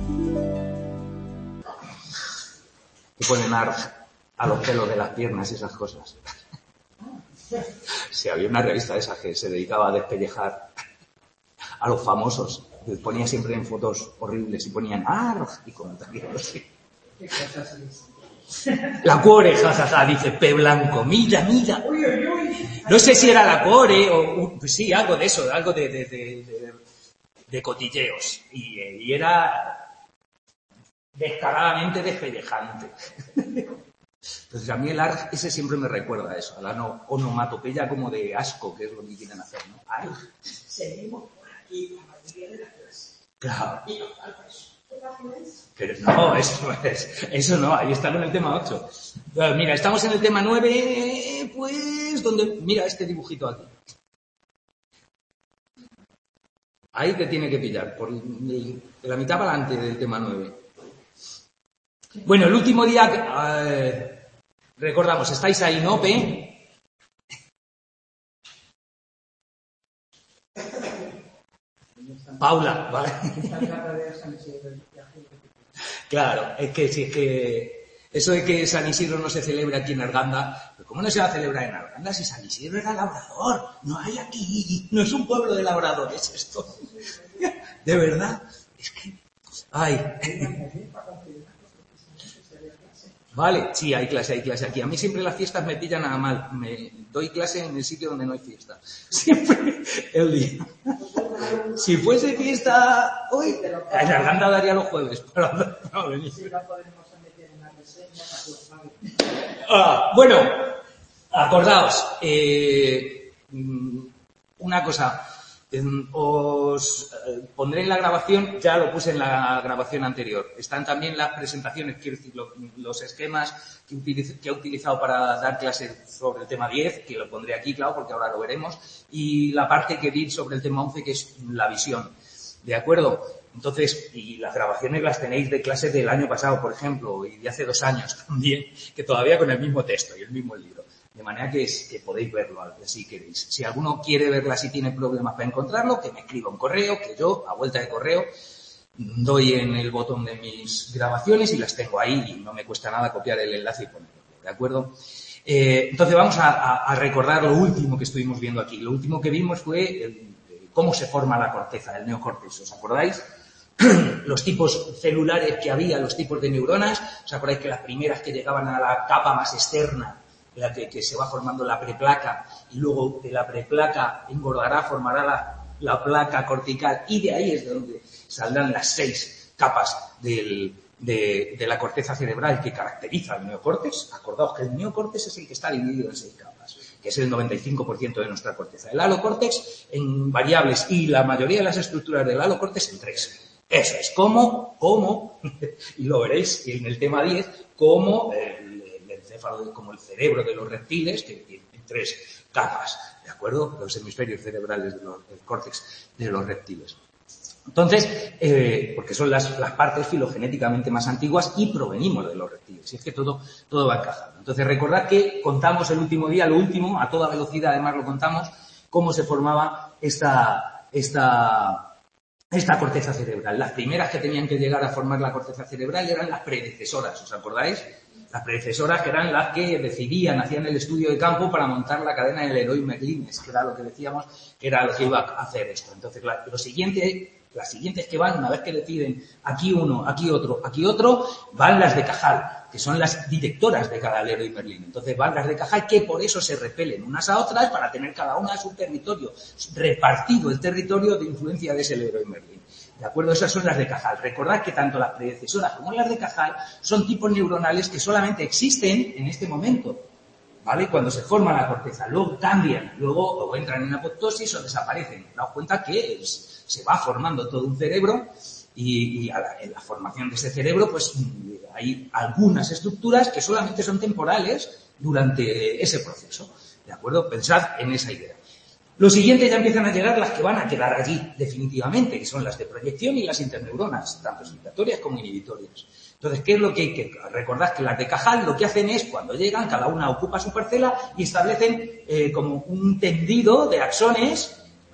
Que ponen a los pelos de las piernas y esas cosas. Sí, había una revista de esas que se dedicaba a despellejar a los famosos. Les ponía siempre en fotos horribles y ponían ¡arg! Y comentarios así. La cuore, jajaja, dice P. Blanco. Mira. No sé si era la cuore o pues sí, algo de eso, algo de cotilleos. Y era descaradamente despellejante. Entonces a mí el ARG ese siempre me recuerda a eso, a la onomatopeya como de asco, que es lo que quieren hacer, ¿no? ARG. Seguimos por aquí la mayoría de las clases. Claro. Y nos falta eso. Pero no, eso no, ahí está con el tema 8. Mira, estamos en el tema 9, pues, donde, mira este dibujito aquí. Ahí te tiene que pillar, de la mitad para adelante del tema 9. Bueno, el último día, recordamos, estáis ahí, ¿no, P? Paula, ¿vale? Claro, es que eso de que San Isidro no se celebra aquí en Arganda, ¿pero cómo no se va a celebrar en Arganda si San Isidro era labrador? No hay aquí, no es un pueblo de labradores esto. De verdad, es que... Ay... Vale, sí, hay clase aquí. A mí siempre las fiestas me pillan a mal. Me doy clase en el sitio donde no hay fiesta. Siempre el día. Si fuese fiesta hoy, en Arganda daría los jueves para no venir. Bueno, acordaos. Una cosa. Os pondré en la grabación, ya lo puse en la grabación anterior. Están también las presentaciones, quiero decir, los esquemas que he utilizado para dar clases sobre el tema 10, que lo pondré aquí, claro, porque ahora lo veremos, y la parte que di sobre el tema 11, que es la visión. ¿De acuerdo? Entonces, y las grabaciones las tenéis de clases del año pasado, por ejemplo, y de hace 2 años también, que todavía con el mismo texto y el mismo libro. De manera que podéis verlo si queréis. Si alguno quiere verla, si tiene problemas para encontrarlo, que me escriba un correo, que yo, a vuelta de correo, doy en el botón de mis grabaciones y las tengo ahí y no me cuesta nada copiar el enlace y ponerlo. ¿De acuerdo? Entonces vamos a recordar lo último que estuvimos viendo aquí. Lo último que vimos fue cómo se forma la corteza, el neocortes. ¿Os acordáis? Los tipos celulares que había, los tipos de neuronas. ¿Os acordáis que las primeras que llegaban a la capa más externa, la que se va formando la preplaca, y luego de la preplaca engordará, formará la placa cortical, y de ahí es de donde saldrán las 6 capas de la corteza cerebral que caracteriza el neocórtex? Acordaos que el neocórtex es el que está dividido en 6 capas, que es el 95% de nuestra corteza. El alocórtex en variables y la mayoría de las estructuras del alocórtex en 3. Eso es, cómo, y lo veréis en el tema 10, cómo como el cerebro de los reptiles, que tiene 3 capas, ¿de acuerdo? Los hemisferios cerebrales del córtex de los reptiles. Entonces, porque son las partes filogenéticamente más antiguas y provenimos de los reptiles. Y es que todo va encajando. Entonces, recordad que contamos el último día, lo último, a toda velocidad además lo contamos, cómo se formaba esta corteza cerebral. Las primeras que tenían que llegar a formar la corteza cerebral eran las predecesoras, ¿os acordáis? Las predecesoras que eran las que decidían, hacían el estudio de campo para montar la cadena del Leroy Merlin, que era lo que decíamos, que era lo que iba a hacer esto. Entonces, las siguientes que van, una vez que deciden aquí uno, aquí otro, van las de Cajal, que son las directoras de cada Leroy Merlin. Entonces van las de Cajal, que por eso se repelen unas a otras para tener cada una su territorio, repartido el territorio de influencia de ese Leroy Merlin. ¿De acuerdo? Esas son las de Cajal. Recordad que tanto las predecesoras como las de Cajal son tipos neuronales que solamente existen en este momento, ¿vale? Cuando se forma la corteza. Luego cambian, luego o entran en apoptosis o desaparecen. Daos cuenta que se va formando todo un cerebro y en la formación de ese cerebro pues hay algunas estructuras que solamente son temporales durante ese proceso. ¿De acuerdo? Pensad en esa idea. Lo siguiente ya empiezan a llegar las que van a quedar allí definitivamente, que son las de proyección y las interneuronas, tanto excitatorias como inhibitorias. Entonces, ¿qué es lo que hay que recordar? Que las de Cajal lo que hacen es, cuando llegan, cada una ocupa su parcela y establecen como un tendido de axones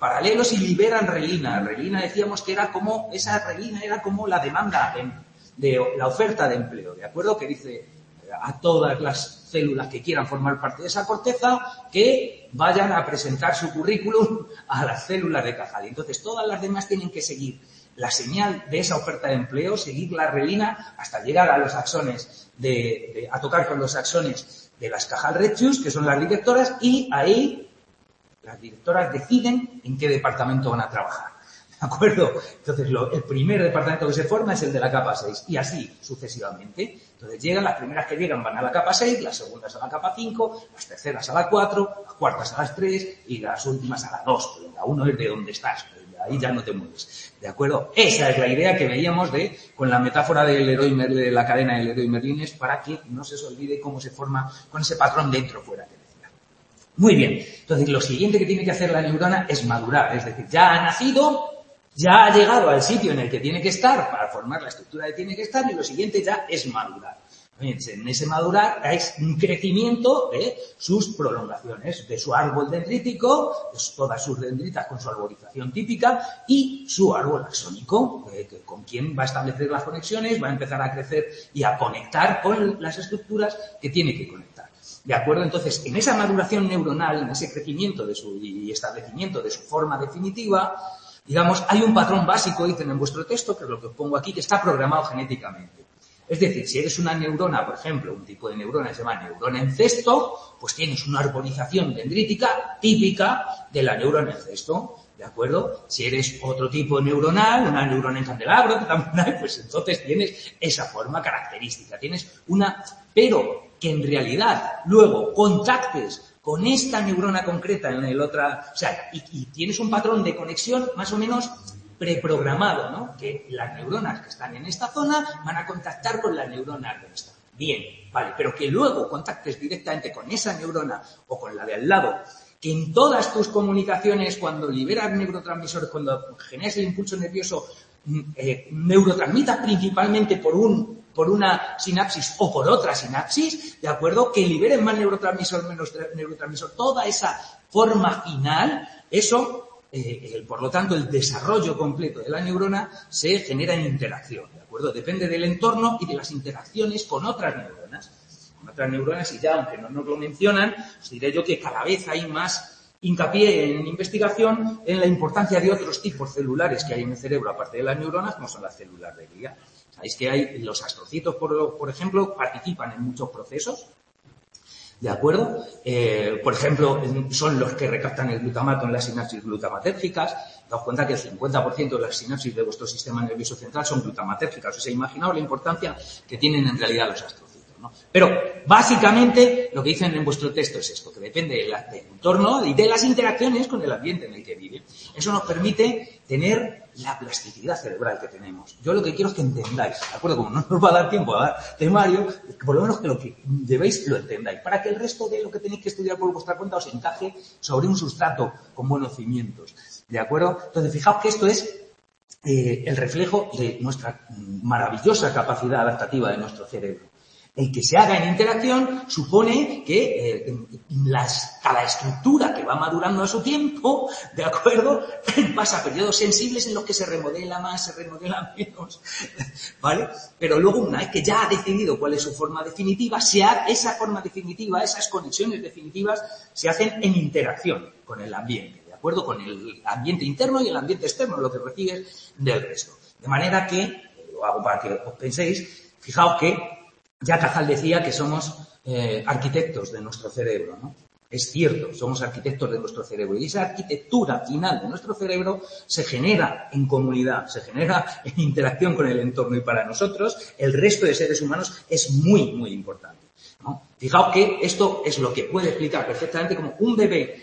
paralelos y liberan relina. Relina decíamos que era como, esa relina era como la demanda de la oferta de empleo, ¿de acuerdo? Que dice a todas las células que quieran formar parte de esa corteza que vayan a presentar su currículum a las células de Cajal. Entonces, todas las demás tienen que seguir la señal de esa oferta de empleo, seguir la relina hasta llegar a los axones, a tocar con los axones de las Cajal Rectius, que son las directoras, y ahí las directoras deciden en qué departamento van a trabajar. ¿De acuerdo? Entonces, el primer departamento que se forma es el de la capa 6 y así sucesivamente. Entonces, las primeras que llegan van a la capa 6, las segundas a la capa 5, las terceras a la 4, las cuartas a las 3 y las últimas a la 2. Pero la 1 es de donde estás, ahí ya no te mueves. ¿De acuerdo? Esa es la idea que veíamos con la metáfora del de la cadena del Leroy Merlin, para que no se os olvide cómo se forma con ese patrón dentro-fuera. Muy bien. Entonces, lo siguiente que tiene que hacer la neurona es madurar. Es decir, ya ha nacido, ya ha llegado al sitio en el que tiene que estar para formar la estructura que tiene que estar, y lo siguiente ya es madurar. En ese madurar es un crecimiento de sus prolongaciones, de su árbol dendrítico, de todas sus dendritas con su arborización típica y su árbol axónico, con quien va a establecer las conexiones, va a empezar a crecer y a conectar con las estructuras que tiene que conectar. ¿De acuerdo? Entonces, en esa maduración neuronal, en ese crecimiento y establecimiento de su forma definitiva, digamos, hay un patrón básico, dicen en vuestro texto, que es lo que os pongo aquí, que está programado genéticamente. Es decir, si eres una neurona, por ejemplo, un tipo de neurona que se llama neurona en cesto, pues tienes una arborización dendrítica típica de la neurona en cesto. ¿De acuerdo? Si eres otro tipo neuronal, una neurona en candelabro, que también hay, pues entonces tienes esa forma característica. Pero que en realidad luego contactes con esta neurona concreta en el otra, o sea, y tienes un patrón de conexión más o menos preprogramado, ¿no? Que las neuronas que están en esta zona van a contactar con las neuronas de esta. Bien, vale, pero que luego contactes directamente con esa neurona o con la de al lado, que en todas tus comunicaciones, cuando liberas neurotransmisores, cuando generas el impulso nervioso, neurotransmitas principalmente por una sinapsis o por otra sinapsis, ¿de acuerdo? Que liberen más neurotransmisor, menos neurotransmisor, toda esa forma final, eso, por lo tanto, el desarrollo completo de la neurona se genera en interacción, ¿de acuerdo? Depende del entorno y de las interacciones con otras neuronas. Y ya, aunque no nos lo mencionan, os diré yo que cada vez hay más hincapié en investigación en la importancia de otros tipos celulares que hay en el cerebro, aparte de las neuronas, como son las células de glia. Sabéis que los astrocitos, por ejemplo, participan en muchos procesos, ¿de acuerdo? Por ejemplo, son los que recaptan el glutamato en las sinapsis glutamatérgicas. Daos cuenta que el 50% de las sinapsis de vuestro sistema nervioso central son glutamatérgicas. Os he imaginado la importancia que tienen en realidad los astrocitos, ¿no? Pero, básicamente, lo que dicen en vuestro texto es esto, que depende del entorno y de las interacciones con el ambiente en el que vive. Eso nos permite tener la plasticidad cerebral que tenemos. Yo lo que quiero es que entendáis, ¿de acuerdo? Como no nos va a dar tiempo a dar temario, por lo menos que lo que llevéis lo entendáis, para que el resto de lo que tenéis que estudiar por vuestra cuenta os encaje sobre un sustrato con buenos cimientos, ¿de acuerdo? Entonces, fijaos que esto es el reflejo de nuestra maravillosa capacidad adaptativa de nuestro cerebro. El que se haga en interacción supone que cada estructura que va madurando a su tiempo, ¿de acuerdo?, pasa periodos sensibles en los que se remodela más, se remodela menos, ¿vale? Pero luego, una vez que ya ha decidido cuál es su forma definitiva, esa forma definitiva, esas conexiones definitivas, se hacen en interacción con el ambiente, ¿de acuerdo? Con el ambiente interno y el ambiente externo, lo que recibes del resto. De manera que, lo hago para que os penséis, fijaos que ya Cajal decía que somos arquitectos de nuestro cerebro, ¿no? Es cierto, somos arquitectos de nuestro cerebro. Y esa arquitectura final de nuestro cerebro se genera en comunidad, se genera en interacción con el entorno. Y para nosotros, el resto de seres humanos es muy, muy importante, ¿no? Fijaos que esto es lo que puede explicar perfectamente como un bebé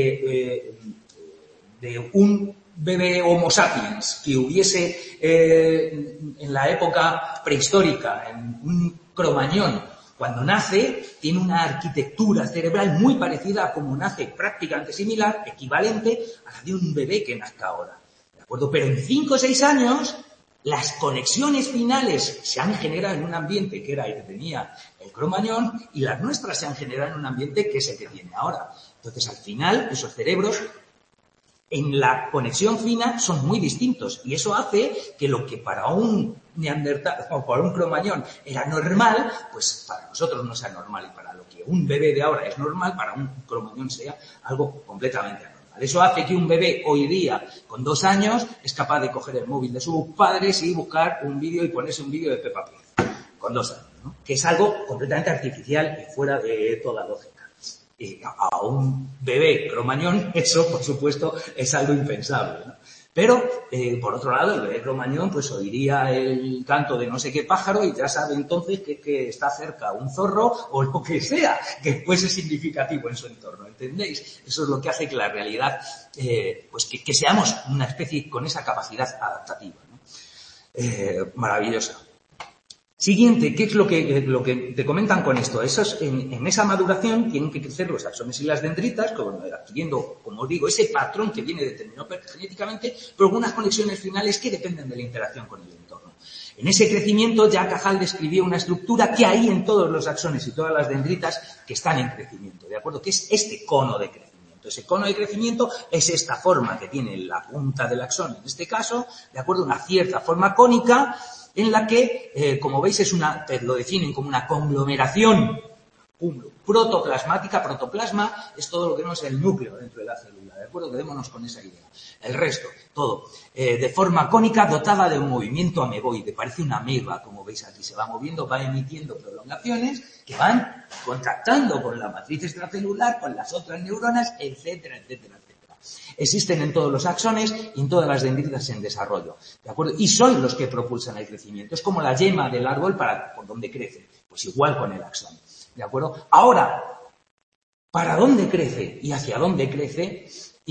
de un bebé Homo sapiens que hubiese en la época prehistórica, en un cromañón, cuando nace, tiene una arquitectura cerebral muy parecida a como nace, prácticamente similar, equivalente a la de un bebé que nazca ahora, ¿de acuerdo? Pero en 5 o 6 años, las conexiones finales se han generado en un ambiente que era el que tenía el cromañón y las nuestras se han generado en un ambiente que es el que tiene ahora. Entonces, al final, esos cerebros en la conexión fina son muy distintos y eso hace que lo que para un neandertal o para un cromañón era normal, pues para nosotros no sea normal y para lo que un bebé de ahora es normal, para un cromañón sea algo completamente anormal. Eso hace que un bebé hoy día con 2 años es capaz de coger el móvil de sus padres y buscar un vídeo y ponerse un vídeo de Peppa Pig con 2 años, ¿no? Que es algo completamente artificial y fuera de toda lógica. Y a un bebé cromañón eso, por supuesto, es algo impensable, ¿no? Pero, por otro lado, el bebé cromañón pues oiría el canto de no sé qué pájaro y ya sabe entonces que está cerca un zorro o lo que sea que fuese significativo en su entorno, ¿entendéis? Eso es lo que hace que la realidad, pues que seamos una especie con esa capacidad adaptativa, ¿no? Maravillosa. Siguiente, ¿qué es lo que te comentan con esto? Eso es, en esa maduración tienen que crecer los axones y las dendritas, adquiriendo, como os digo, ese patrón que viene determinado genéticamente, pero con unas conexiones finales que dependen de la interacción con el entorno. En ese crecimiento ya Cajal describió una estructura que hay en todos los axones y todas las dendritas que están en crecimiento, ¿de acuerdo? Que es este cono de crecimiento. Ese cono de crecimiento es esta forma que tiene la punta del axón, en este caso, ¿de acuerdo? Una cierta forma cónica, en la que, como veis, lo definen como una conglomeración protoplasmática. Protoplasma es todo lo que no es el núcleo dentro de la célula, ¿de acuerdo? Quedémonos con esa idea. El resto, todo, de forma cónica, dotada de un movimiento ameboide. Parece una ameba, como veis aquí, se va moviendo, va emitiendo prolongaciones que van contactando con la matriz extracelular, con las otras neuronas, etcétera, etcétera. Existen en todos los axones y en todas las dendritas en desarrollo, ¿de acuerdo? Y son los que propulsan el crecimiento. Es como la yema del árbol por donde crece. Pues igual con el axón, ¿de acuerdo? Ahora, ¿para dónde crece y hacia dónde crece?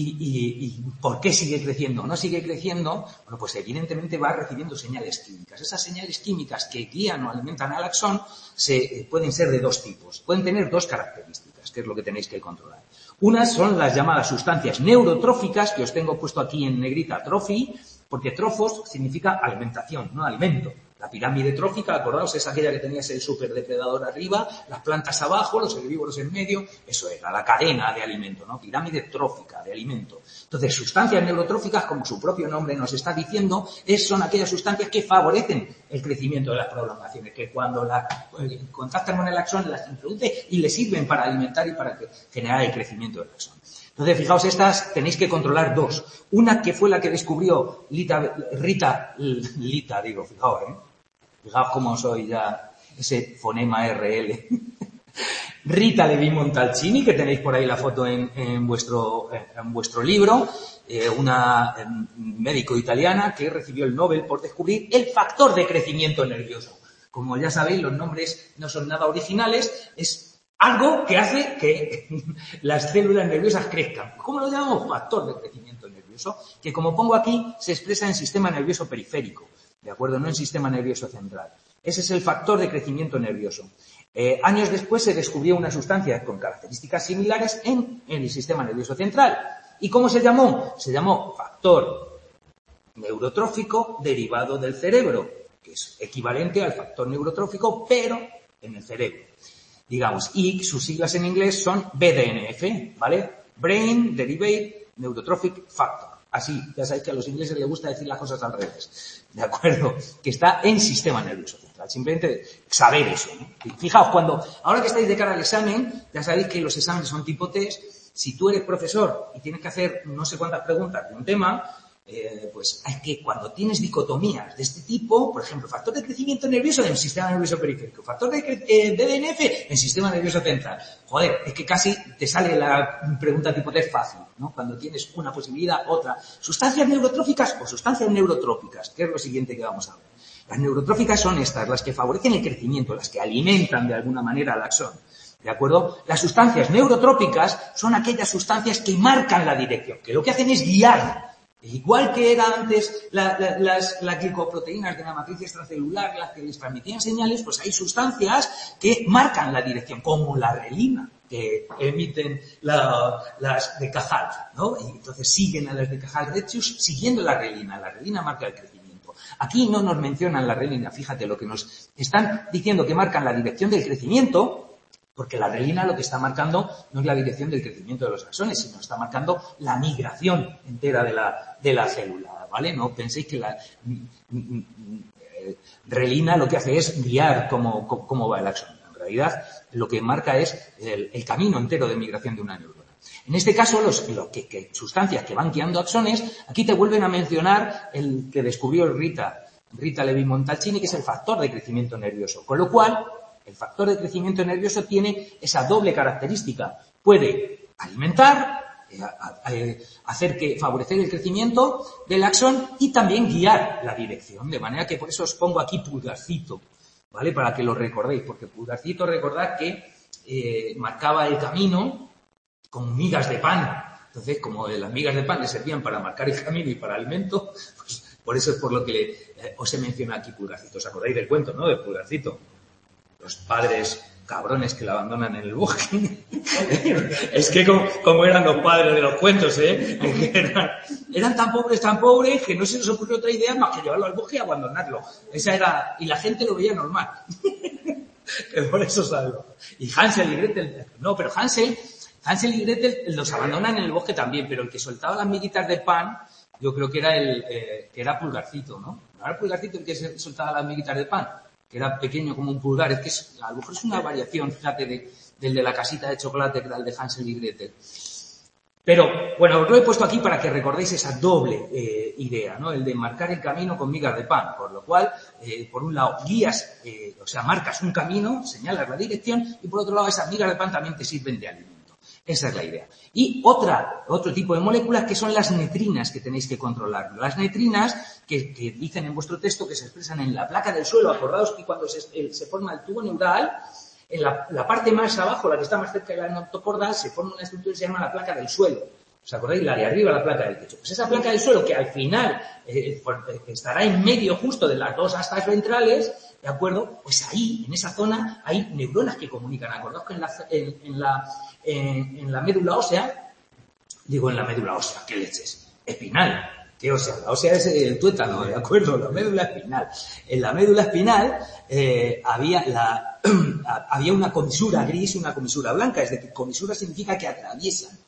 ¿Y por qué sigue creciendo o no sigue creciendo? Bueno, pues evidentemente va recibiendo señales químicas. Esas señales químicas que guían o alimentan al axón pueden ser de 2 tipos. Pueden tener 2 características, que es lo que tenéis que controlar. Unas son las llamadas sustancias neurotróficas, que os tengo puesto aquí en negrita, trophi, porque trofos significa alimentación, no alimento. La pirámide trófica, acordaos, es aquella que tenías el superdepredador arriba, las plantas abajo, los herbívoros en medio, eso era la cadena de alimento, ¿no? Pirámide trófica de alimento. Entonces, sustancias neurotróficas, como su propio nombre nos está diciendo, son aquellas sustancias que favorecen el crecimiento de las prolongaciones, que cuando contactan con el axón las introduce y le sirven para alimentar y para generar el crecimiento del axón. Entonces, fijaos, estas tenéis que controlar 2. Una que fue la que descubrió Fijaos cómo soy ya ese fonema RL. Rita Levi Montalcini, que tenéis por ahí la foto en vuestro libro, una médico italiana que recibió el Nobel por descubrir el factor de crecimiento nervioso. Como ya sabéis, los nombres no son nada originales, es algo que hace que las células nerviosas crezcan. ¿Cómo lo llamamos? Factor de crecimiento nervioso, que como pongo aquí, se expresa en sistema nervioso periférico, ¿de acuerdo? No en sistema nervioso central. Ese es el factor de crecimiento nervioso. Años después se descubrió una sustancia con características similares en el sistema nervioso central. ¿Y cómo se llamó? Se llamó factor neurotrófico derivado del cerebro, que es equivalente al factor neurotrófico, pero en el cerebro, digamos. Y sus siglas en inglés son BDNF, ¿vale? Brain Derived Neurotrophic Factor. Así, ya sabéis que a los ingleses les gusta decir las cosas al revés, ¿de acuerdo? Que está en sistema nervioso central. Simplemente saber eso, ¿no? Fijaos, ahora que estáis de cara al examen, ya sabéis que los exámenes son tipo test. Si tú eres profesor y tienes que hacer no sé cuántas preguntas de un tema, pues hay que, cuando tienes dicotomías de este tipo, por ejemplo, factor de crecimiento nervioso en el sistema nervioso periférico, factor de BDNF en sistema nervioso central. Joder, es que casi te sale la pregunta tipo test fácil, ¿no? Cuando tienes una posibilidad, otra. Sustancias neurotróficas o sustancias neurotrópicas, que es lo siguiente que vamos a ver. Las neurotróficas son estas, las que favorecen el crecimiento, las que alimentan de alguna manera al axón. ¿De acuerdo? Las sustancias neurotrópicas son aquellas sustancias que marcan la dirección, que lo que hacen es guiar. Igual que era antes las glicoproteínas de la matriz extracelular, las que les transmitían señales, pues hay sustancias que marcan la dirección, como la relina, que emiten las de Cajal, ¿no? Y entonces siguen a las de Cajal-Retzius siguiendo la relina marca el crecimiento. Aquí no nos mencionan la relina, fíjate, lo que nos están diciendo que marcan la dirección del crecimiento Porque la relina lo que está marcando no es la dirección del crecimiento de los axones, sino está marcando la migración entera de la célula, ¿vale? No penséis que la relina lo que hace es guiar cómo va el axón. En realidad, lo que marca es el camino entero de migración de una neurona. En este caso, sustancias que van guiando axones, aquí te vuelven a mencionar el que descubrió Rita Levi-Montalcini, que es el factor de crecimiento nervioso. Con lo cual, el factor de crecimiento nervioso tiene esa doble característica. Puede alimentar, favorecer el crecimiento del axón y también guiar la dirección. De manera que por eso os pongo aquí pulgarcito, ¿vale? Para que lo recordéis, porque pulgarcito, recordad que marcaba el camino con migas de pan. Entonces, como las migas de pan le servían para marcar el camino y para alimento, pues por eso es por lo que os he mencionado aquí pulgarcito. ¿Os acordáis del cuento, no? De pulgarcito. Los padres cabrones que la abandonan en el bosque. Es que como eran los padres de los cuentos, eran tan pobres que no se les ocurrió otra idea más que llevarlo al bosque y abandonarlo. Esa era, y la gente lo veía normal. Que por eso salgo. Y Hansel y Gretel, no, pero Hansel y Gretel los abandonan en el bosque también, pero el que soltaba las miguitas de pan, yo creo que era Pulgarcito, ¿no? ¿No era Pulgarcito el que soltaba las miguitas de pan? Que era pequeño como un pulgar, es que a lo mejor es una variación, fíjate, del de la casita de chocolate, que era el de Hansel y Gretel. Pero, bueno, os lo he puesto aquí para que recordéis esa doble idea, ¿no? El de marcar el camino con migas de pan, por lo cual, por un lado, guías, marcas un camino, señalas la dirección, y por otro lado, esas migas de pan también te sirven de alimento. Esa es la idea. Y otro tipo de moléculas que son las netrinas que tenéis que controlar. Las netrinas que dicen en vuestro texto que se expresan en la placa del suelo. Acordaos que cuando se forma el tubo neural, en la parte más abajo, la que está más cerca de la notocorda, se forma una estructura que se llama la placa del suelo. ¿Os acordáis? La de arriba, la placa del techo. Pues esa placa del suelo, que al final estará en medio justo de las dos astas ventrales, ¿de acuerdo? Pues ahí, en esa zona, hay neuronas que comunican. Acordaos que en la médula ósea, ¿qué leches? Espinal. ¿Qué ósea? La ósea es el tuétano, ¿de acuerdo? La médula espinal. En la médula espinal había una comisura gris y una comisura blanca. Es decir, comisura significa que atraviesan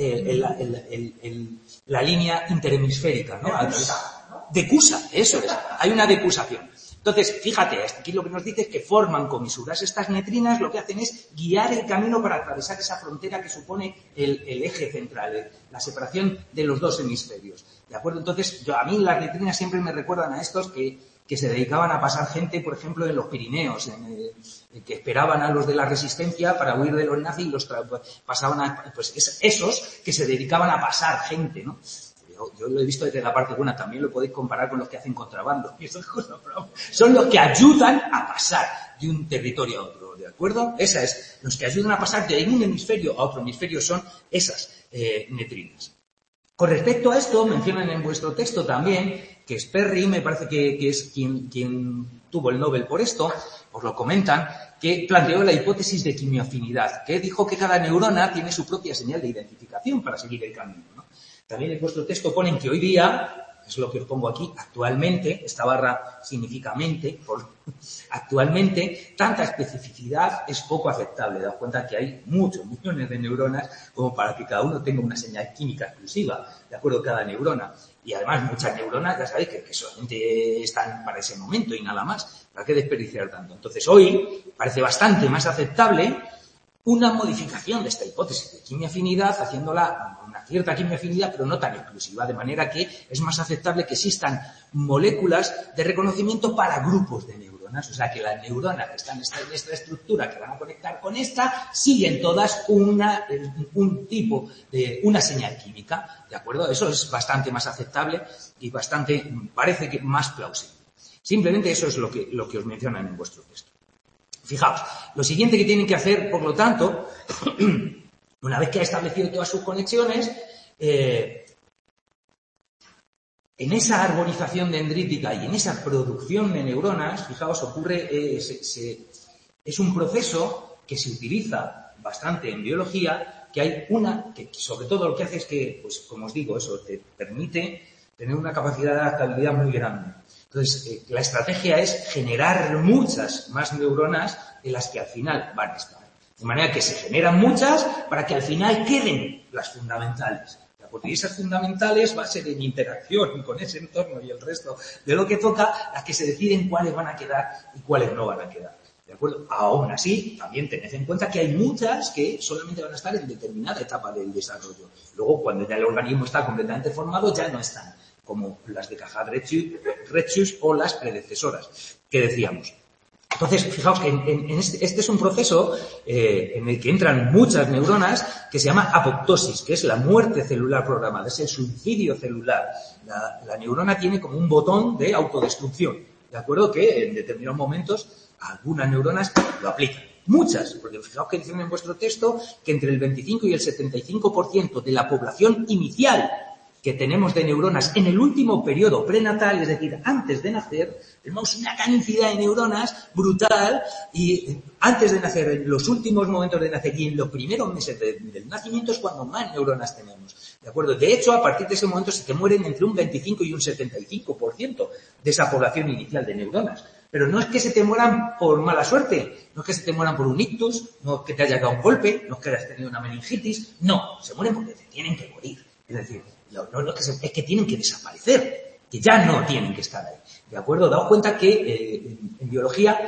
la línea interhemisférica, ¿no? Decusa, eso es. Hay una decusación. Entonces, fíjate, aquí lo que nos dice es que forman comisuras. Estas netrinas lo que hacen es guiar el camino para atravesar esa frontera que supone el eje central, la separación de los dos hemisferios. ¿De acuerdo? Entonces, a mí las netrinas siempre me recuerdan a estos que se dedicaban a pasar gente, por ejemplo, en los Pirineos, que esperaban a los de la resistencia para huir de los nazis y los pasaban esos que se dedicaban a pasar gente, ¿no? Yo lo he visto desde la parte buena, también lo podéis comparar con los que hacen contrabando. Son los que ayudan a pasar de un territorio a otro, ¿de acuerdo? Los que ayudan a pasar de un hemisferio a otro hemisferio son esas netrinas. Con respecto a esto, mencionan en vuestro texto también que Sperry, me parece que es quien tuvo el Nobel por esto, os lo comentan, que planteó la hipótesis de quimioafinidad, que dijo que cada neurona tiene su propia señal de identificación para seguir el camino, ¿no? También en vuestro texto ponen que hoy día, es lo que os pongo aquí, actualmente, esta barra significa mente, actualmente, tanta especificidad es poco aceptable. Daos cuenta que hay muchos millones de neuronas como para que cada uno tenga una señal química exclusiva, de acuerdo a cada neurona. Y además muchas neuronas, ya sabéis, que solamente están para ese momento y nada más. ¿Para qué desperdiciar tanto? Entonces hoy parece bastante más aceptable una modificación de esta hipótesis de quimioafinidad, haciéndola una cierta quimioafinidad, pero no tan exclusiva, de manera que es más aceptable que existan moléculas de reconocimiento para grupos de neuronas, o sea que las neuronas que están en esta estructura que van a conectar con esta, siguen todas un tipo de una señal química, ¿de acuerdo? Eso es bastante más aceptable y parece que más plausible. Simplemente eso es lo que os mencionan en vuestro texto. Fijaos, lo siguiente que tienen que hacer, por lo tanto, una vez que ha establecido todas sus conexiones, en esa arborización dendrítica y en esa producción de neuronas, fijaos, ocurre, es un proceso que se utiliza bastante en biología, que hay que sobre todo lo que hace es que, pues como os digo, eso te permite tener una capacidad de adaptabilidad muy grande. Entonces, la estrategia es generar muchas más neuronas de las que al final van a estar. De manera que se generan muchas para que al final queden las fundamentales. Porque esas fundamentales va a ser en interacción con ese entorno y el resto de lo que toca las que se deciden cuáles van a quedar y cuáles no van a quedar. ¿De acuerdo? Aún así, también tened en cuenta que hay muchas que solamente van a estar en determinada etapa del desarrollo. Luego, cuando ya el organismo está completamente formado, ya no están, como las de Cajal-Retschus o las predecesoras que decíamos. Entonces, fijaos que este es un proceso en el que entran muchas neuronas que se llama apoptosis, que es la muerte celular programada, es el suicidio celular. La neurona tiene como un botón de autodestrucción, ¿de acuerdo? Que en determinados momentos algunas neuronas lo aplican. Muchas, porque fijaos que dicen en vuestro texto que entre el 25 y el 75% de la población inicial que tenemos de neuronas en el último periodo prenatal, es decir, antes de nacer, tenemos una cantidad de neuronas brutal y antes de nacer, en los últimos momentos de nacer y en los primeros meses del nacimiento es cuando más neuronas tenemos. ¿De acuerdo? De hecho, a partir de ese momento se te mueren entre un 25 y un 75% de esa población inicial de neuronas. Pero no es que se te mueran por mala suerte, no es que se te mueran por un ictus, no es que te haya dado un golpe, no es que hayas tenido una meningitis, no, se mueren porque te tienen que morir. Es decir, es que tienen que desaparecer, que ya no tienen que estar ahí. ¿De acuerdo? Daos cuenta que en biología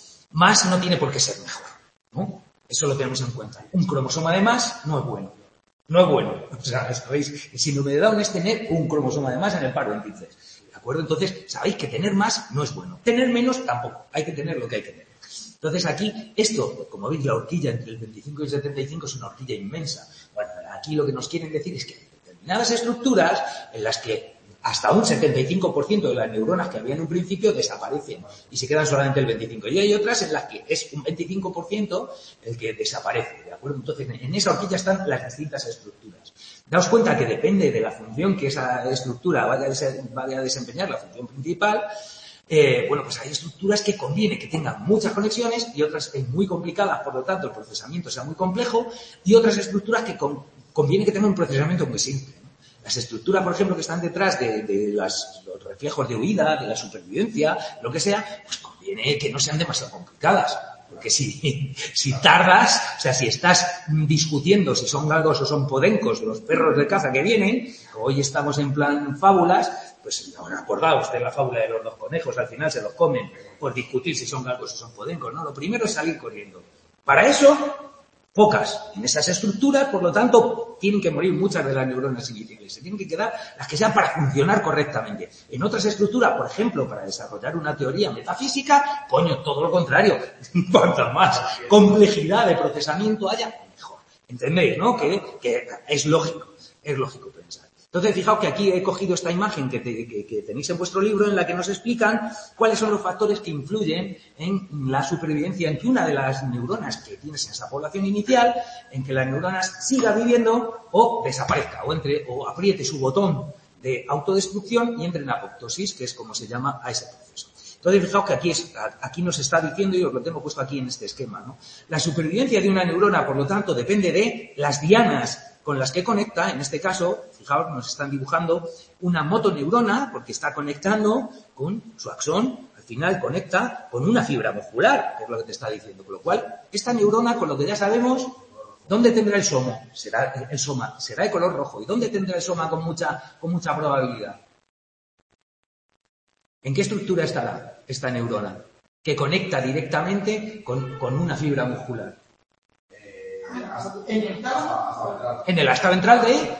más no tiene por qué ser mejor, ¿no? Eso lo tenemos en cuenta. Un cromosoma de más no es bueno. No es bueno. O sea, sabéis, el síndrome de Down es tener un cromosoma de más en el par 23. ¿De acuerdo? Entonces, sabéis que tener más no es bueno. Tener menos tampoco. Hay que tener lo que hay que tener. Entonces aquí, esto, como veis, la horquilla entre el 25 y el 75 es una horquilla inmensa. Bueno, aquí lo que nos quieren decir es que hay determinadas estructuras en las que hasta un 75% de las neuronas que había en un principio desaparecen y se quedan solamente el 25%. Y hay otras en las que es un 25% el que desaparece, ¿de acuerdo? Entonces, en esa horquilla están las distintas estructuras. Daos cuenta que depende de la función que esa estructura vaya a desempeñar, la función principal. Pues hay estructuras que conviene que tengan muchas conexiones y otras muy complicadas, por lo tanto el procesamiento sea muy complejo, y otras estructuras que conviene que tengan un procesamiento muy simple. Las estructuras, por ejemplo, que están detrás de los reflejos de huida, de la supervivencia, lo que sea, pues conviene que no sean demasiado complicadas. Porque si tardas, o sea, si estás discutiendo si son galgos o son podencos los perros de caza que vienen, hoy estamos en plan fábulas, pues ahora acordaos de la fábula de los dos conejos, al final se los comen por discutir si son galgos o son podencos, ¿no? Lo primero es salir corriendo. Para eso, pocas en esas estructuras, por lo tanto, tienen que morir muchas de las neuronas iniciales. Se tienen que quedar las que sean para funcionar correctamente. En otras estructuras, por ejemplo, para desarrollar una teoría metafísica, todo lo contrario. Cuanta más complejidad de procesamiento haya, mejor. ¿Entendéis, no? Que es lógico pensar. Entonces, fijaos que aquí he cogido esta imagen que tenéis en vuestro libro en la que nos explican cuáles son los factores que influyen en la supervivencia, en que una de las neuronas que tienes en esa población inicial, en que la neurona siga viviendo o desaparezca, o apriete su botón de autodestrucción y entre en apoptosis, que es como se llama a ese proceso. Entonces, fijaos que aquí nos está diciendo, y os lo tengo puesto aquí en este esquema, ¿no? La supervivencia de una neurona, por lo tanto, depende de las dianas con las que conecta. En este caso, fijaos, nos están dibujando una motoneurona porque está conectando con su axón, al final conecta con una fibra muscular, que es lo que te está diciendo. Con lo cual, esta neurona, con lo que ya sabemos, ¿dónde tendrá el soma? Será de color rojo. ¿Y dónde tendrá el soma con mucha probabilidad? ¿En qué estructura estará esta neurona? Que conecta directamente con una fibra muscular. ¿En el tálamo? En el asta ventral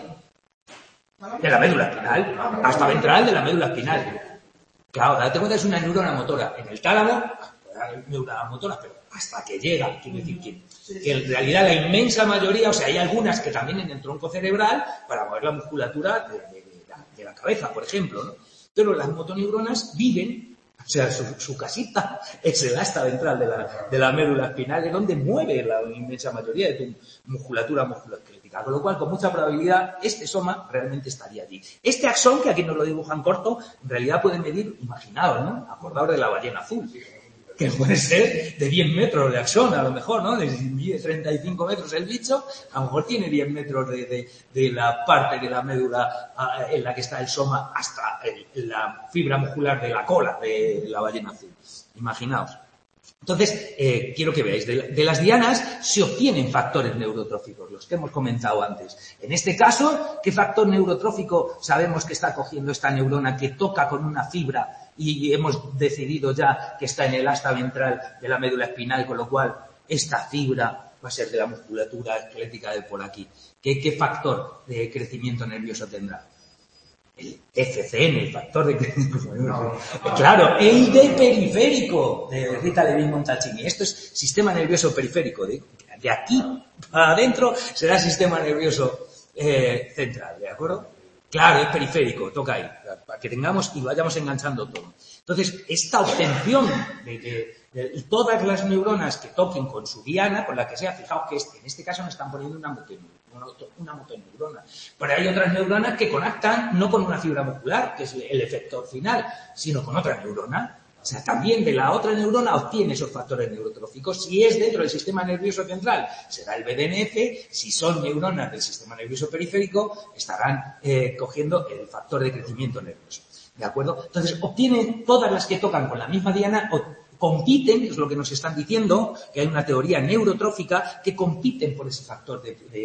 de la médula espinal. Asta ventral de la médula espinal. Claro, date cuenta, es una neurona motora. En el tálamo, hay neuronas motoras, pero hasta que llega, quiere decir que en realidad la inmensa mayoría, o sea, hay algunas que también en el tronco cerebral para mover la musculatura de la cabeza, por ejemplo, ¿no? Pero las motoneuronas viven, o sea, su casita es el asta ventral de la médula espinal, es donde mueve la inmensa mayoría de tu musculatura musculoesquelética. Con lo cual, con mucha probabilidad, este soma realmente estaría allí. Este axón, que aquí nos lo dibujan corto, en realidad puede medir, imaginaos, ¿no? Acordaos de la ballena azul, que puede ser de 10 metros de axón, a lo mejor, ¿no? De 35 metros el bicho, a lo mejor tiene 10 metros de la parte de la médula en la que está el soma hasta la fibra muscular de la cola de la ballena azul. Imaginaos. Entonces, quiero que veáis, de las dianas se obtienen factores neurotróficos, los que hemos comentado antes. En este caso, ¿qué factor neurotrófico sabemos que está cogiendo esta neurona que toca con una fibra y hemos decidido ya que está en el asta ventral de la médula espinal, con lo cual esta fibra va a ser de la musculatura esquelética de por aquí? ¿Qué factor de crecimiento nervioso tendrá? El FCN, el factor de crecimiento. Claro, el de periférico, de Rita Levin-Montalcini. Esto es sistema nervioso periférico. De aquí para adentro será sistema nervioso central, ¿de acuerdo? Claro, es periférico, toca ahí, para que tengamos y vayamos enganchando todo. Entonces, esta obtención de todas las neuronas que toquen con su diana, con la que sea, fijaos que en este caso me están poniendo una motoneurona. Pero hay otras neuronas que conectan no con una fibra muscular, que es el efector final, sino con otra neurona. O sea, también de la otra neurona obtiene esos factores neurotróficos. Si es dentro del sistema nervioso central, será el BDNF. Si son neuronas del sistema nervioso periférico, estarán cogiendo el factor de crecimiento nervioso. ¿De acuerdo? Entonces, obtienen todas las que tocan con la misma diana, compiten, es lo que nos están diciendo, que hay una teoría neurotrófica, que compiten por ese factor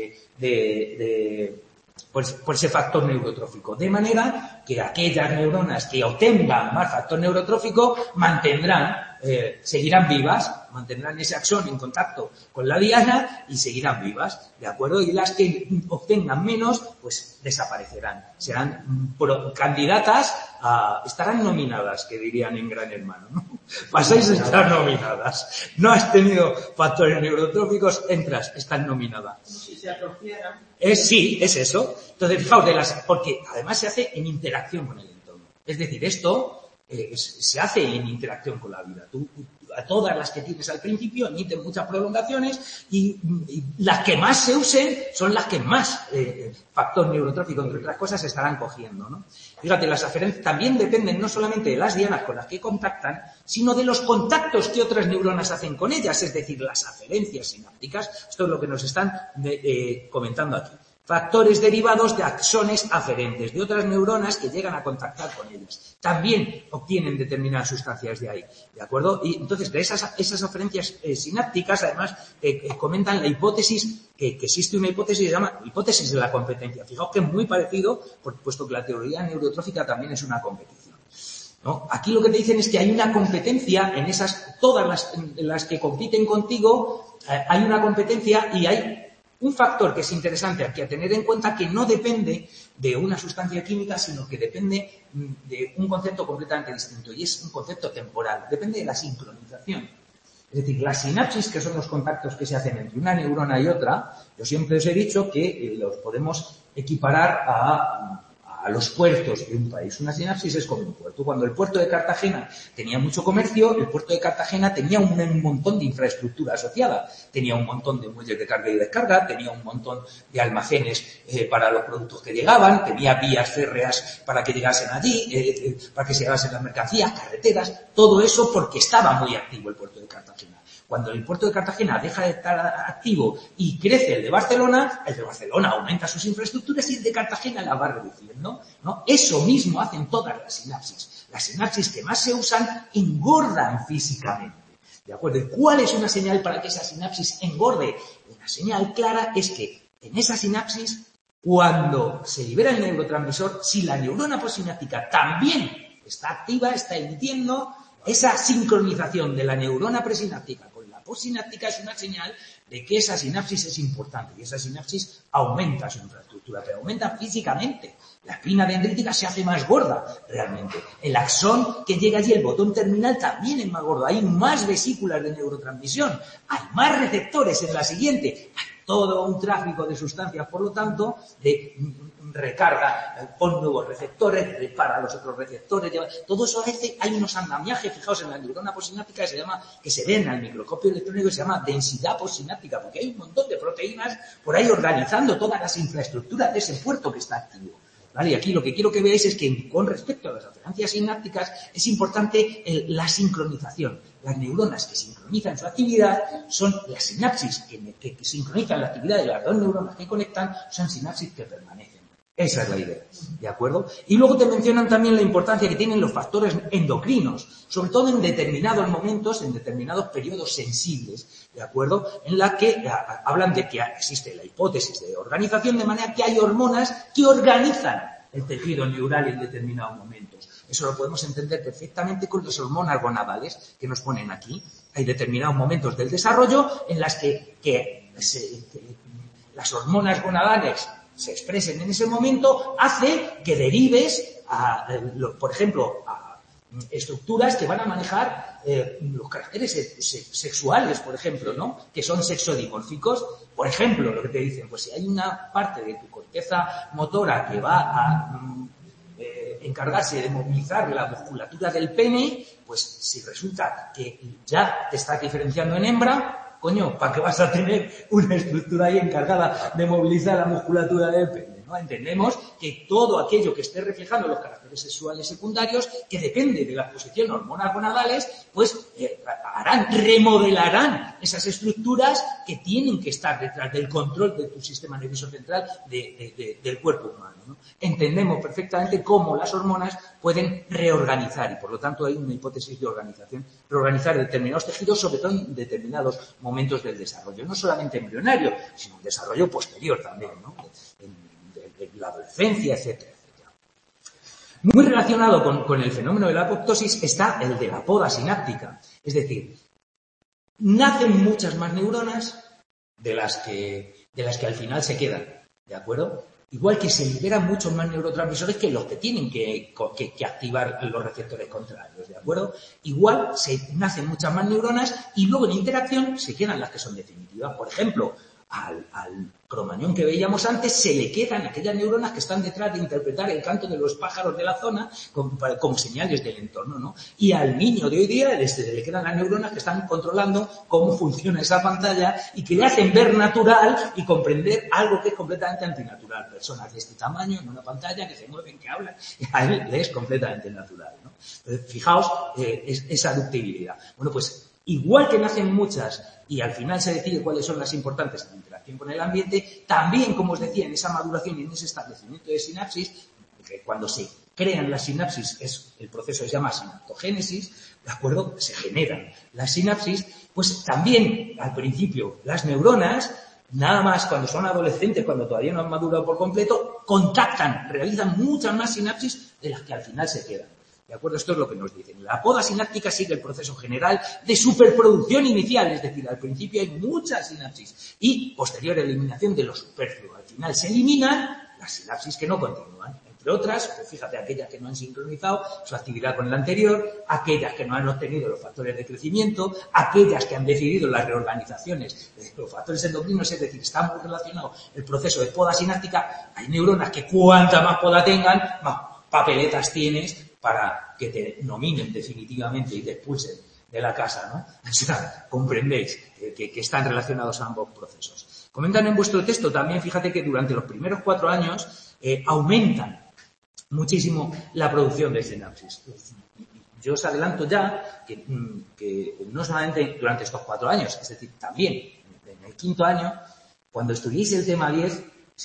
por ese factor neurotrófico. De manera que aquellas neuronas que obtengan más factor neurotrófico seguirán vivas, mantendrán ese axón en contacto con la diana y seguirán vivas, ¿de acuerdo? Y las que obtengan menos, pues desaparecerán. Serán candidatas estarán nominadas, que dirían en Gran Hermano, ¿no? Pasáis a estar nominadas. No has tenido factores neurotróficos, estás nominada. Si se atrofiaran. Sí, es eso. Entonces, fijaos, porque además se hace en interacción con el entorno. Es decir, esto se hace en interacción con la vida. A todas las que tienes al principio emiten muchas prolongaciones y las que más se usen son las que más factor neurotrófico, entre otras cosas, estarán cogiendo, ¿no? Fíjate, las aferencias también dependen no solamente de las dianas con las que contactan, sino de los contactos que otras neuronas hacen con ellas, es decir, las aferencias sinápticas. Esto es lo que nos están comentando aquí. Factores derivados de axones aferentes, de otras neuronas que llegan a contactar con ellas. También obtienen determinadas sustancias de ahí, ¿de acuerdo? Y entonces, de esas aferencias sinápticas, además, comentan la hipótesis, que existe una hipótesis que se llama hipótesis de la competencia. Fijaos que es muy parecido, puesto que la teoría neurotrófica también es una competición, ¿no? Aquí lo que te dicen es que hay una competencia en todas las que compiten contigo, hay una competencia y hay un factor que es interesante aquí a tener en cuenta, que no depende de una sustancia química, sino que depende de un concepto completamente distinto, y es un concepto temporal. Depende de la sincronización. Es decir, las sinapsis, que son los contactos que se hacen entre una neurona y otra, yo siempre os he dicho que los podemos equiparar a los puertos de un país. Una sinapsis es como un puerto. Cuando el puerto de Cartagena tenía mucho comercio, el puerto de Cartagena tenía un montón de infraestructura asociada. Tenía un montón de muelles de carga y descarga, tenía un montón de almacenes para los productos que llegaban, tenía vías férreas para que llegasen allí, para que se llevasen las mercancías, carreteras, todo eso porque estaba muy activo el puerto de Cartagena. Cuando el puerto de Cartagena deja de estar activo y crece el de Barcelona aumenta sus infraestructuras y el de Cartagena la va reduciendo, ¿no? Eso mismo hacen todas las sinapsis. Las sinapsis que más se usan engordan físicamente, ¿de acuerdo? ¿Y cuál es una señal para que esa sinapsis engorde? Una señal clara es que en esa sinapsis, cuando se libera el neurotransmisor, si la neurona postsináptica también está activa, está emitiendo, esa sincronización de la neurona presináptica con la postsináptica es una señal de que esa sinapsis es importante y esa sinapsis aumenta su infraestructura, pero aumenta físicamente. La espina dendrítica se hace más gorda realmente. El axón que llega allí, el botón terminal, también es más gordo. Hay más vesículas de neurotransmisión, hay más receptores en la siguiente. Hay todo un tráfico de sustancias, por lo tanto, de recarga, pon nuevos receptores, repara los otros receptores, todo eso hace, hay unos andamiajes, fijaos, en la neurona postsináptica que se ven al microscopio electrónico, que se llama densidad postsináptica, porque hay un montón de proteínas por ahí organizando todas las infraestructuras de ese puerto que está activo. ¿Vale? Y aquí lo que quiero que veáis es que con respecto a las aferencias sinápticas es importante la sincronización. Las neuronas que sincronizan su actividad son las sinapsis que sincronizan la actividad de las dos neuronas que conectan, son sinapsis que permanecen. Esa es la idea, ¿de acuerdo? Y luego te mencionan también la importancia que tienen los factores endocrinos, sobre todo en determinados momentos, en determinados periodos sensibles, ¿de acuerdo? En la que hablan de que existe la hipótesis de organización, de manera que hay hormonas que organizan el tejido neural en determinados momentos. Eso lo podemos entender perfectamente con las hormonas gonadales que nos ponen aquí. Hay determinados momentos del desarrollo en las que las hormonas gonadales se expresen en ese momento, hace que derives, por ejemplo, a estructuras que van a manejar los caracteres sexuales, por ejemplo, ¿no? Que son sexodimórficos. Por ejemplo, lo que te dicen, pues si hay una parte de tu corteza motora que va a encargarse de movilizar la musculatura del pene, pues si resulta que ya te estás diferenciando en hembra, coño, ¿para qué vas a tener una estructura ahí encargada de movilizar la musculatura del pene? ¿No? Entendemos que todo aquello que esté reflejando los caracteres sexuales secundarios, que depende de la exposición a hormonas gonadales, pues remodelarán esas estructuras que tienen que estar detrás del control de tu sistema nervioso central del cuerpo humano, ¿no? Entendemos perfectamente cómo las hormonas pueden reorganizar y, por lo tanto, hay una hipótesis de organización, reorganizar determinados tejidos, sobre todo en determinados momentos del desarrollo, no solamente embrionario, sino un desarrollo posterior también, ¿no? De la adolescencia, etcétera, etcétera. Muy relacionado con el fenómeno de la apoptosis está el de la poda sináptica, es decir, nacen muchas más neuronas de las que al final se quedan, ¿de acuerdo? Igual que se liberan muchos más neurotransmisores que los que tienen que activar los receptores contrarios, ¿de acuerdo? Igual se nacen muchas más neuronas y luego en interacción se quedan las que son definitivas. Por ejemplo, al cromañón que veíamos antes se le quedan aquellas neuronas que están detrás de interpretar el canto de los pájaros de la zona como señales del entorno, ¿no? Y al niño de hoy día le quedan las neuronas que están controlando cómo funciona esa pantalla y que le hacen ver natural y comprender algo que es completamente antinatural. Personas de este tamaño en una pantalla que se mueven, que hablan, y a él le es completamente natural, ¿no? Entonces, fijaos esa ductibilidad. Bueno, pues igual que nacen muchas y al final se decide cuáles son las importantes en la interacción con el ambiente, también, como os decía, en esa maduración y en ese establecimiento de sinapsis, que cuando se crean las sinapsis, el proceso se llama sinaptogénesis, ¿de acuerdo? Se generan las sinapsis, pues también al principio las neuronas, nada más cuando son adolescentes, cuando todavía no han madurado por completo, realizan muchas más sinapsis de las que al final se quedan. ¿De acuerdo? Esto es lo que nos dicen. La poda sináptica sigue el proceso general de superproducción inicial, es decir, al principio hay muchas sinapsis y posterior eliminación de lo superfluo. Al final se eliminan las sinapsis que no continúan, entre otras, pues fíjate, aquellas que no han sincronizado su actividad con la anterior, aquellas que no han obtenido los factores de crecimiento, aquellas que han decidido las reorganizaciones de los factores endocrinos, es decir, está muy relacionado el proceso de poda sináptica. Hay neuronas que cuanta más poda tengan, más papeletas tienes para que te nominen definitivamente y te expulsen de la casa, ¿no? O sea, comprendéis que están relacionados ambos procesos. Comentan en vuestro texto también, fíjate que durante los primeros 4 años aumentan muchísimo la producción de sinapsis. Yo os adelanto ya que no solamente durante estos 4 años, es decir, también en el 5.º año, cuando estudiéis el tema 10,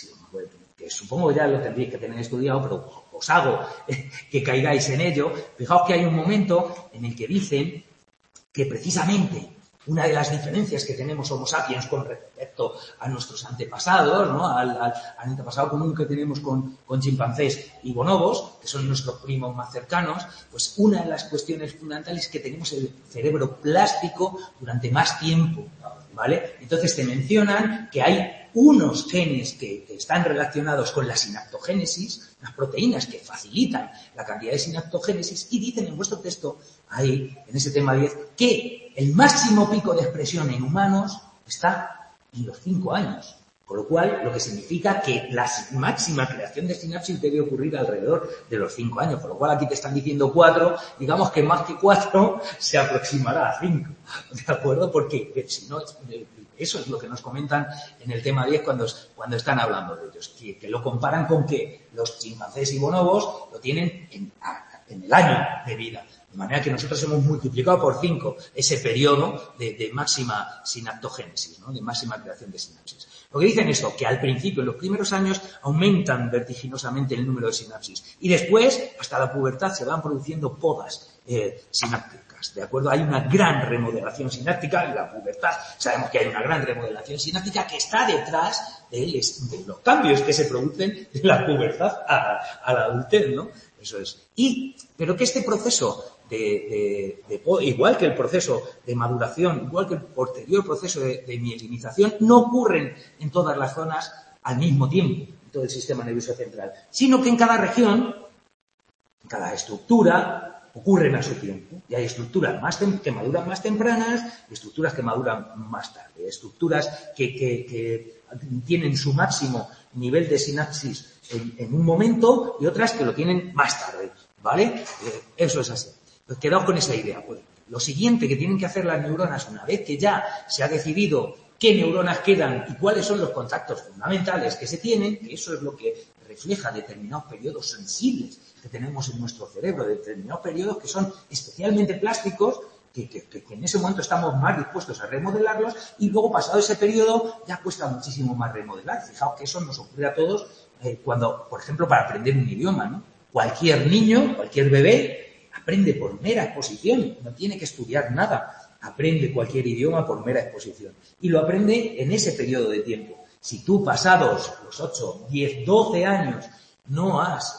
que supongo ya lo tendréis que tener estudiado, pero os hago que caigáis en ello. Fijaos que hay un momento en el que dicen que precisamente una de las diferencias que tenemos Homo sapiens con respecto a nuestros antepasados, ¿no? al antepasado común que tenemos con chimpancés y bonobos, que son nuestros primos más cercanos, pues una de las cuestiones fundamentales es que tenemos el cerebro plástico durante más tiempo, ¿vale? Entonces te mencionan que hay unos genes que están relacionados con la sinaptogénesis, las proteínas que facilitan la cantidad de sinaptogénesis, y dicen en vuestro texto, ahí, en ese tema 10, que el máximo pico de expresión en humanos está en los 5 años. Con lo cual, lo que significa que la máxima creación de sinapsis debe ocurrir alrededor de los 5 años. Por lo cual, aquí te están diciendo 4, digamos que más que 4 se aproximará a 5. ¿De acuerdo? Porque si no, eso es lo que nos comentan en el tema 10 cuando están hablando de ellos. Que lo comparan con que los chimpancés y bonobos lo tienen en el año de vida. De manera que nosotros hemos multiplicado por 5 ese periodo de máxima sinaptogénesis, ¿no? De máxima creación de sinapsis. Lo que dicen es esto, que al principio, en los primeros años, aumentan vertiginosamente el número de sinapsis. Y después, hasta la pubertad, se van produciendo podas sinápticas. ¿De acuerdo? Hay una gran remodelación sináptica en la pubertad. Sabemos que hay una gran remodelación sináptica que está detrás de los cambios que se producen de la pubertad a la adultez, ¿no? Eso es. Pero que este proceso igual que el proceso de maduración, igual que el posterior proceso de mielinización, no ocurren en todas las zonas al mismo tiempo, en todo el sistema nervioso central, sino que en cada región, en cada estructura, ocurren a su tiempo. Y hay estructuras que maduran más tempranas y estructuras que maduran más tarde. Estructuras que tienen su máximo nivel de sinapsis en un momento y otras que lo tienen más tarde. ¿Vale? Eso es así. Pues quedaos con esa idea. Pues, lo siguiente que tienen que hacer las neuronas, una vez que ya se ha decidido qué neuronas quedan y cuáles son los contactos fundamentales que se tienen, que eso es lo que refleja determinados periodos sensibles que tenemos en nuestro cerebro, determinados periodos que son especialmente plásticos, que en ese momento estamos más dispuestos a remodelarlos y luego pasado ese periodo ya cuesta muchísimo más remodelar. Fijaos que eso nos ocurre a todos cuando, por ejemplo, para aprender un idioma, ¿no? Cualquier niño, cualquier bebé, aprende por mera exposición, no tiene que estudiar nada, aprende cualquier idioma por mera exposición. Y lo aprende en ese periodo de tiempo. Si tú pasados los 8, 10, 12 años no has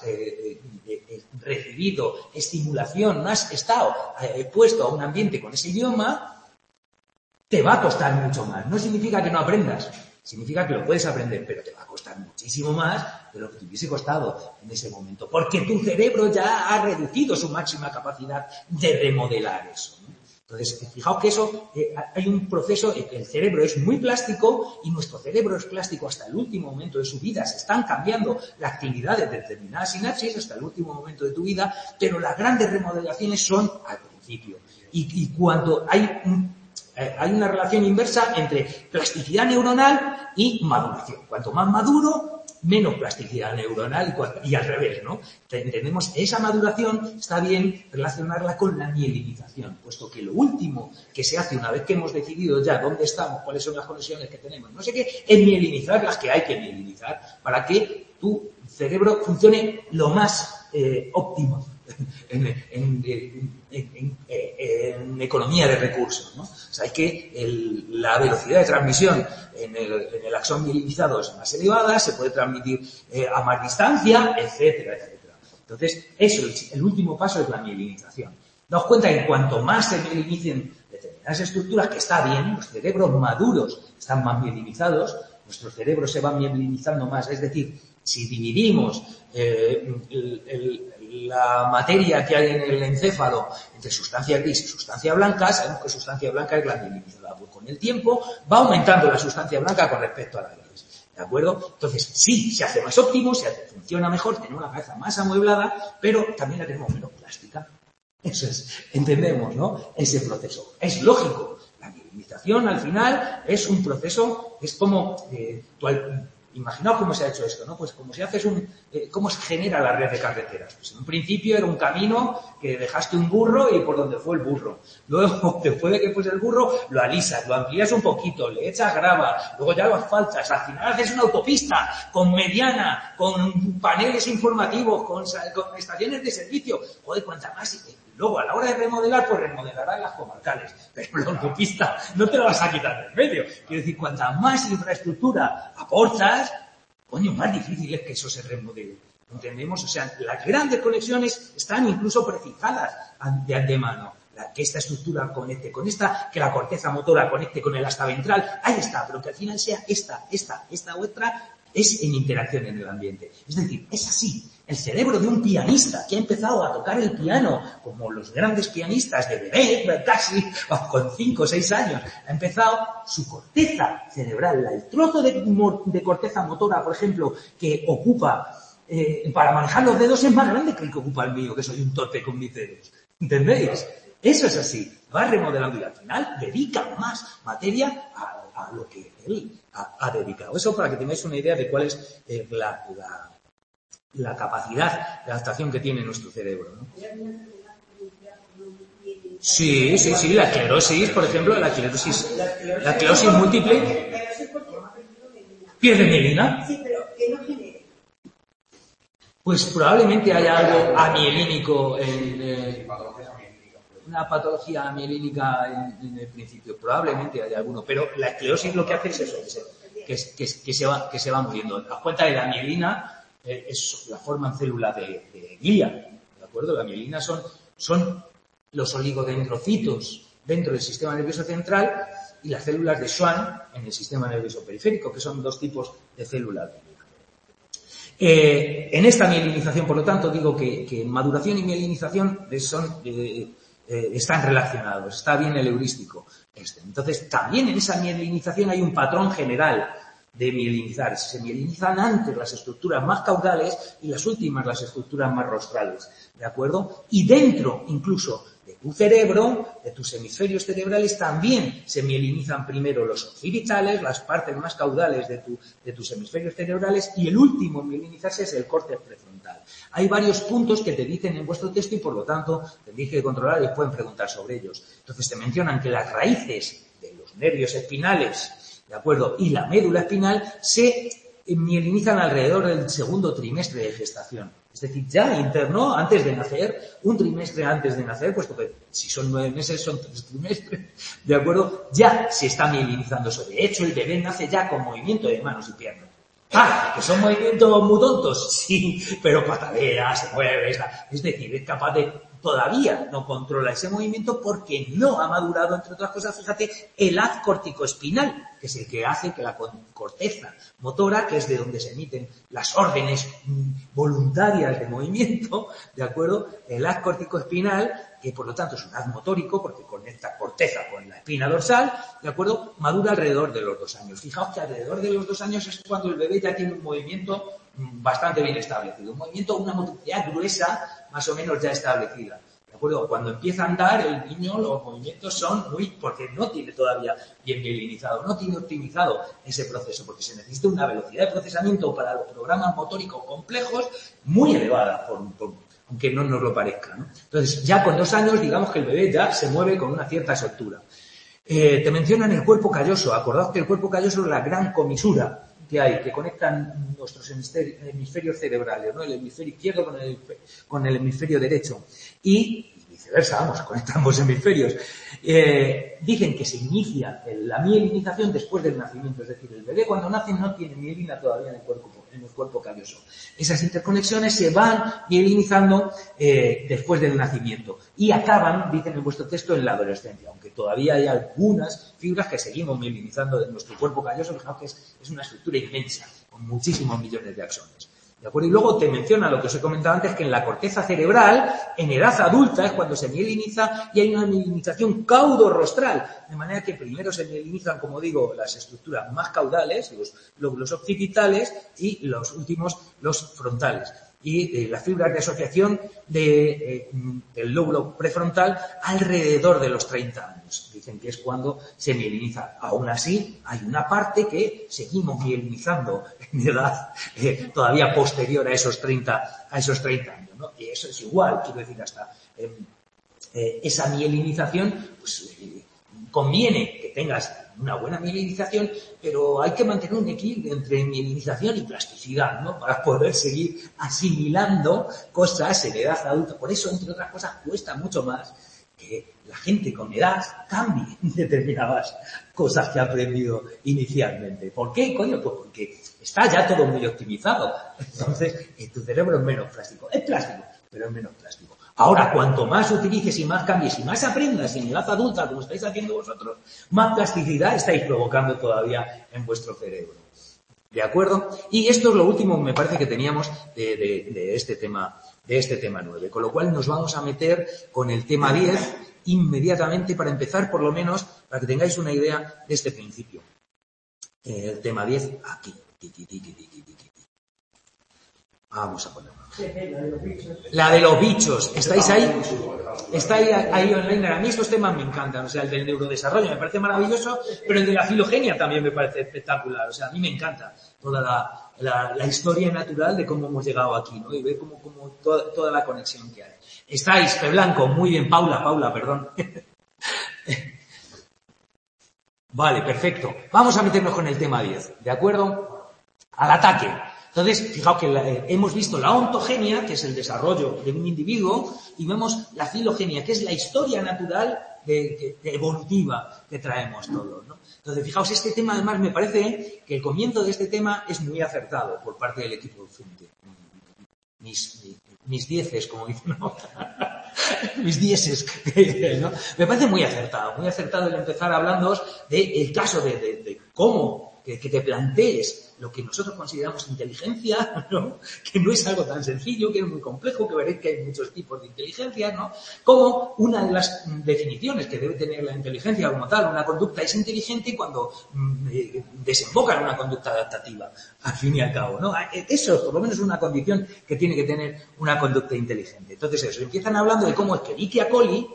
recibido estimulación, no has estado puesto a un ambiente con ese idioma, te va a costar mucho más. No significa que no aprendas, significa que lo puedes aprender, pero te va a costar muchísimo más de lo que te hubiese costado en ese momento, porque tu cerebro ya ha reducido su máxima capacidad de remodelar eso, ¿no? Entonces, fijaos que eso, hay un proceso, el cerebro es muy plástico y nuestro cerebro es plástico hasta el último momento de su vida. Se están cambiando la actividad de determinadas sinapsis hasta el último momento de tu vida, pero las grandes remodelaciones son al principio. Y cuando hay una relación inversa entre plasticidad neuronal y maduración. Cuanto más maduro, menos plasticidad neuronal y al revés, ¿no? Entendemos esa maduración, está bien relacionarla con la mielinización, puesto que lo último que se hace una vez que hemos decidido ya dónde estamos, cuáles son las conexiones que tenemos, no sé qué, es mielinizar las que hay que mielinizar para que tu cerebro funcione lo más óptimo en economía de recursos, ¿no? O sea, hay que la velocidad de transmisión en el axón mielinizado es más elevada, se puede transmitir a más distancia, etcétera, etcétera. Entonces, el último paso es la mielinización. Daos cuenta que cuanto más se mielinicen determinadas estructuras, que está bien, los cerebros maduros están más mielinizados, nuestro cerebro se va mielinizando más, es decir, si dividimos la materia que hay en el encéfalo entre sustancia gris y sustancia blanca, sabemos que sustancia blanca es la mielinizada. Pues con el tiempo va aumentando la sustancia blanca con respecto a la gris. ¿De acuerdo? Entonces, sí, se hace más óptimo, funciona mejor, tenemos una cabeza más amueblada, pero también la tenemos menos plástica. Eso es, entendemos, ¿no? Ese proceso. Es lógico. La mielinización, al final, es un proceso, es como... Imaginaos cómo se ha hecho esto, ¿no? Pues como si haces cómo se genera la red de carreteras. Pues en un principio era un camino que dejaste un burro y por donde fue el burro. Luego, después de que fuese el burro, lo alisas, lo amplías un poquito, le echas grava, luego ya lo asfaltas, al final haces una autopista con mediana, con paneles informativos, con estaciones de servicio. Joder, cuanta más... Luego, a la hora de remodelar, pues remodelarás las comarcales. Pero la autopista no te la vas a quitar del medio. Quiero decir, cuanta más infraestructura aportas, coño, más difícil es que eso se remodele. ¿Entendemos? O sea, las grandes conexiones están incluso prefijadas de antemano. Que esta estructura conecte con esta, que la corteza motora conecte con el asta ventral. Ahí está, pero que al final sea esta otra, es en interacción en el ambiente. Es decir, es así. El cerebro de un pianista que ha empezado a tocar el piano, como los grandes pianistas de bebé, casi con 5 o 6 años, ha empezado su corteza cerebral, el trozo de corteza motora, por ejemplo, que ocupa para manejar los dedos es más grande que el que ocupa el mío, que soy un torpe con mis dedos. ¿Entendéis? Eso es así. Va remodelando y al final dedica más materia a lo que él ha dedicado. Eso para que tengáis una idea de cuál es la capacidad de adaptación que tiene nuestro cerebro, ¿no? Sí, la esclerosis, por ejemplo, la esclerosis múltiple pierde mielina. Sí, pero que no genere. Pues probablemente haya algo amielínico una patología amielínica en el principio, probablemente haya alguno, pero la esclerosis lo que hace es eso, que se va muriendo. Das cuenta de la mielina, la forman células de glia, ¿de acuerdo? La mielina son los oligodendrocitos dentro del sistema nervioso central y las células de Schwann en el sistema nervioso periférico, que son dos tipos de células. En esta mielinización, por lo tanto, digo que maduración y mielinización están relacionados, está bien el heurístico. Entonces, también en esa mielinización hay un patrón general de mielinizar. Se mielinizan antes las estructuras más caudales y las últimas las estructuras más rostrales, ¿de acuerdo? Y dentro, incluso, de tu cerebro, de tus hemisferios cerebrales, también se mielinizan primero los occipitales, las partes más caudales de tus hemisferios cerebrales, y el último en mielinizarse es el córtex prefrontal. Hay varios puntos que te dicen en vuestro texto y, por lo tanto, tendréis que controlar y pueden preguntar sobre ellos. Entonces, te mencionan que las raíces de los nervios espinales, ¿de acuerdo?, y la médula espinal se mielinizan alrededor del segundo trimestre de gestación. Es decir, ya interno, antes de nacer, un trimestre antes de nacer, puesto que si son 9 meses, son 3 trimestres, ¿de acuerdo? Ya se está mielinizando eso. De hecho, el bebé nace ya con movimiento de manos y piernas. Ah, que son movimientos muy tontos, sí, pero patalea, se mueve, es decir, es capaz de, todavía no controla ese movimiento porque no ha madurado, entre otras cosas, fíjate, el haz corticoespinal, que es el que hace que la corteza motora, que es de donde se emiten las órdenes voluntarias de movimiento, ¿de acuerdo? El haz corticoespinal, que por lo tanto es un haz motórico, porque conecta corteza con la espina dorsal, ¿de acuerdo?, madura alrededor de los 2 años. Fijaos que alrededor de los 2 años es cuando el bebé ya tiene un movimiento bastante bien establecido. Un movimiento, una motricidad gruesa, más o menos ya establecida. ¿De acuerdo? Cuando empieza a andar, el niño, los movimientos son porque no tiene todavía bien mielinizado, no tiene optimizado ese proceso, porque se necesita una velocidad de procesamiento para los programas motóricos complejos muy elevada, aunque no nos lo parezca, ¿no? Entonces, ya con 2 años, digamos que el bebé ya se mueve con una cierta soltura. Te mencionan el cuerpo calloso. Acordaos que el cuerpo calloso es la gran comisura que hay, que conectan nuestros hemisferios cerebrales, ¿no? El hemisferio izquierdo con el hemisferio derecho. Y viceversa, vamos, conectan ambos hemisferios. Dicen que se inicia la mielinización después del nacimiento, es decir, el bebé cuando nace no tiene mielina todavía en el cuerpo calloso. Esas interconexiones se van mielinizando después del nacimiento y acaban, dicen en vuestro texto, en la adolescencia, aunque todavía hay algunas fibras que seguimos mielinizando de nuestro cuerpo calloso. Fijaos que es una estructura inmensa, con muchísimos millones de axones. ¿De acuerdo? Y luego te menciona lo que os he comentado antes, que en la corteza cerebral, en edad adulta, es cuando se mieliniza y hay una mielinización caudorrostral. De manera que primero se mielinizan, como digo, las estructuras más caudales, los lóbulos occipitales, y los últimos, los frontales. Y las fibras de asociación del lóbulo prefrontal alrededor de los 30 años. Dicen que es cuando se mieliniza. Aún así, hay una parte que seguimos mielinizando en edad todavía posterior a esos 30 años, ¿no? Y eso es igual, quiero decir, hasta esa mielinización, pues conviene que tengas una buena mielinización, pero hay que mantener un equilibrio entre mielinización y plasticidad, ¿no? Para poder seguir asimilando cosas en edad adulta. Por eso, entre otras cosas, cuesta mucho más que la gente con edad cambie determinadas cosas que ha aprendido inicialmente. ¿Por qué, coño? Pues porque está ya todo muy optimizado. Entonces, tu cerebro es menos plástico. Es plástico, pero es menos plástico. Ahora, cuanto más utilices y más cambies y más aprendas en edad adulta, como estáis haciendo vosotros, más plasticidad estáis provocando todavía en vuestro cerebro. ¿De acuerdo? Y esto es lo último, me parece, que teníamos de este tema 9. Con lo cual nos vamos a meter con el tema 10 inmediatamente para empezar, por lo menos, para que tengáis una idea de este principio. El tema 10 aquí. Vamos a ponerlo. La de los bichos. ¿Estáis ahí? ¿Estáis ahí online? A mí estos temas me encantan. O sea, el del neurodesarrollo me parece maravilloso, pero el de la filogenia también me parece espectacular. O sea, a mí me encanta toda la historia natural de cómo hemos llegado aquí, ¿no? Y ver cómo toda la conexión que hay. ¿Estáis? Pe Blanco. Muy bien. Paula, perdón. Vale, perfecto. Vamos a meternos con el tema 10. ¿De acuerdo? Al ataque. Entonces, fijaos que hemos visto la ontogenia, que es el desarrollo de un individuo, y vemos la filogenia, que es la historia natural evolutiva que traemos todos, ¿no? Entonces, fijaos, este tema además me parece que el comienzo de este tema es muy acertado por parte del equipo docente. Mis dieces, como dicen, ¿no? Mis dieces, ¿no? Me parece muy acertado el empezar hablándoos del caso de cómo que te plantees lo que nosotros consideramos inteligencia, ¿no? Que no es algo tan sencillo, que es muy complejo, que veréis que hay muchos tipos de inteligencia, ¿no? Como una de las definiciones que debe tener la inteligencia como tal, una conducta es inteligente cuando desemboca en una conducta adaptativa, al fin y al cabo, ¿no? Eso, por lo menos, es una condición que tiene que tener una conducta inteligente. Entonces, eso, empiezan hablando de cómo Escherichia coli,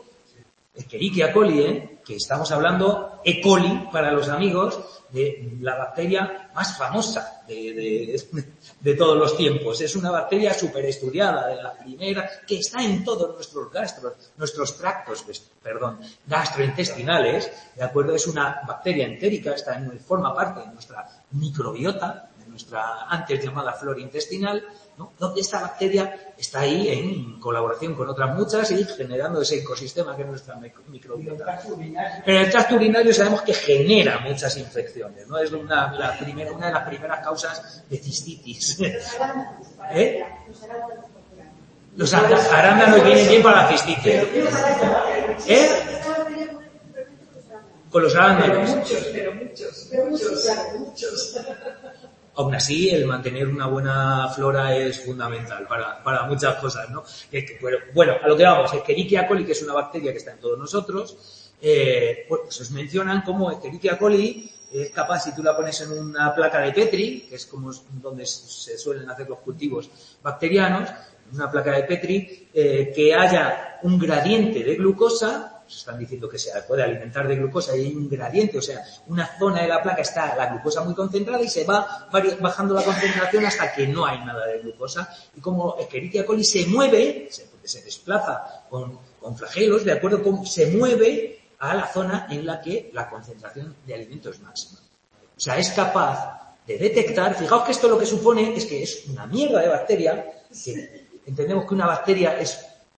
que estamos hablando, E. coli, para los amigos, de la bacteria más famosa de todos los tiempos. Es una bacteria súper estudiada, de la primera, que está en todos nuestros tractos gastrointestinales, ¿de acuerdo? Es una bacteria entérica, forma parte de nuestra microbiota, de nuestra antes llamada flora intestinal, ¿no? Donde esta bacteria está ahí en colaboración con otras muchas y generando ese ecosistema que es nuestra microbiota. Pero el tracto urinario sabemos que genera muchas infecciones, ¿no? Es una de las primeras causas de cistitis. ¿Eh? Los arándanos vienen bien para la cistitis. ¿Eh? Con los arándanos. Muchos. Aún así, el mantener una buena flora es fundamental para muchas cosas, ¿no? Bueno, a lo que vamos, Escherichia coli, que es una bacteria que está en todos nosotros, pues os mencionan cómo Escherichia coli es capaz, si tú la pones en una placa de Petri, que es como donde se suelen hacer los cultivos bacterianos, una placa de Petri, que haya un gradiente de glucosa. Están diciendo que se puede alimentar de glucosa y hay un gradiente, o sea, una zona de la placa está la glucosa muy concentrada y se va bajando la concentración hasta que no hay nada de glucosa. Y como Escherichia coli se mueve, se desplaza con flagelos, de acuerdo con se mueve a la zona en la que la concentración de alimento es máxima. O sea, es capaz de detectar, fijaos que esto lo que supone es que es una mierda de bacteria, que entendemos que una bacteria es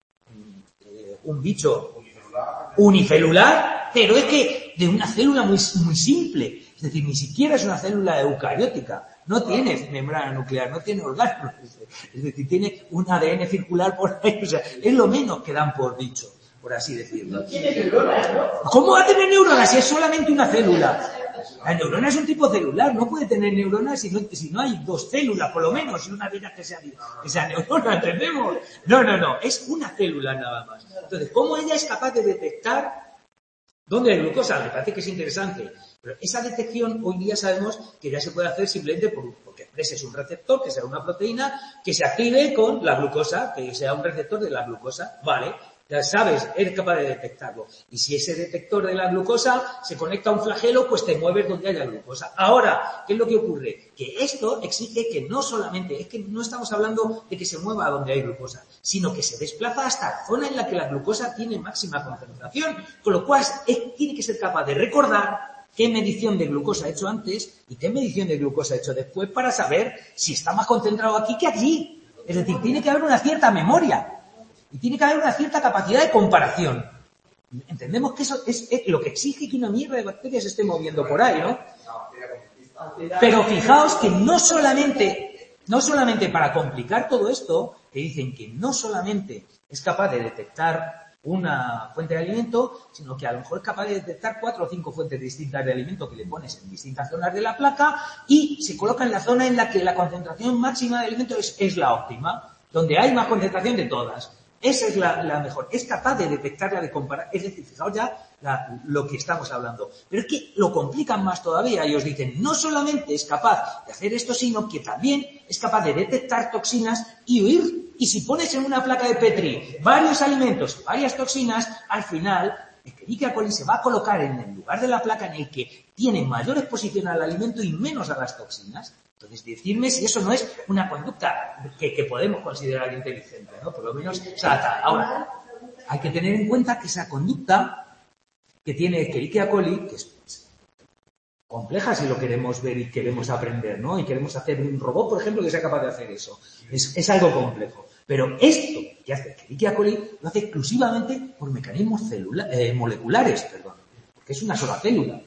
un bicho unicelular, pero es que de una célula muy simple, es decir, ni siquiera es una célula eucariótica, no tiene membrana nuclear, no tiene orgánulos, es decir, tiene un ADN circular por ahí, o sea, es lo menos que dan por dicho, por así decirlo. No tiene neuronas, ¿no? ¿Cómo va a tener neuronas si es solamente una célula? La neurona es un tipo celular, no puede tener neuronas si no hay dos células, por lo menos, y una de ellas que sea neurona, ¿entendemos? No, es una célula nada más. Entonces, ¿cómo ella es capaz de detectar dónde hay glucosa? Me parece que es interesante. Pero esa detección hoy día sabemos que ya se puede hacer simplemente porque expreses un receptor, que sea una proteína, que se active con la glucosa, que sea un receptor de la glucosa, ¿vale? Ya sabes, eres capaz de detectarlo. Y si ese detector de la glucosa se conecta a un flagelo, pues te mueves donde haya glucosa. Ahora, ¿qué es lo que ocurre? Que esto exige que no solamente, es que no estamos hablando de que se mueva a donde hay glucosa, sino que se desplaza hasta la zona en la que la glucosa tiene máxima concentración, con lo cual tiene que ser capaz de recordar qué medición de glucosa ha hecho antes y qué medición de glucosa ha hecho después para saber si está más concentrado aquí que allí. Es decir, tiene que haber una cierta memoria. Y tiene que haber una cierta capacidad de comparación. Entendemos que eso es lo que exige que una mierda de bacterias se esté moviendo por ahí, ¿no? Pero fijaos que no solamente para complicar todo esto, te dicen que no solamente es capaz de detectar una fuente de alimento, sino que a lo mejor es capaz de detectar 4 o 5 fuentes distintas de alimento que le pones en distintas zonas de la placa y se coloca en la zona en la que la concentración máxima de alimento es la óptima, donde hay más concentración de todas. Esa es la mejor. Es capaz de detectarla, de comparar. Es decir, fijaos ya lo que estamos hablando. Pero es que lo complican más todavía y os dicen, no solamente es capaz de hacer esto, sino que también es capaz de detectar toxinas y huir. Y si pones en una placa de Petri varios alimentos, varias toxinas, al final Escherichia coli se va a colocar en el lugar de la placa en el que tiene mayor exposición al alimento y menos a las toxinas. Entonces, decirme si eso no es una conducta que podemos considerar inteligente, ¿no? Por lo menos, o sea, ahora, hay que tener en cuenta que esa conducta que tiene Escherichia coli, que es compleja si lo queremos ver y queremos aprender, ¿no? Y queremos hacer un robot, por ejemplo, que sea capaz de hacer eso. Es algo complejo. Pero esto que hace Escherichia coli lo hace exclusivamente por mecanismos moleculares, porque es una sola célula.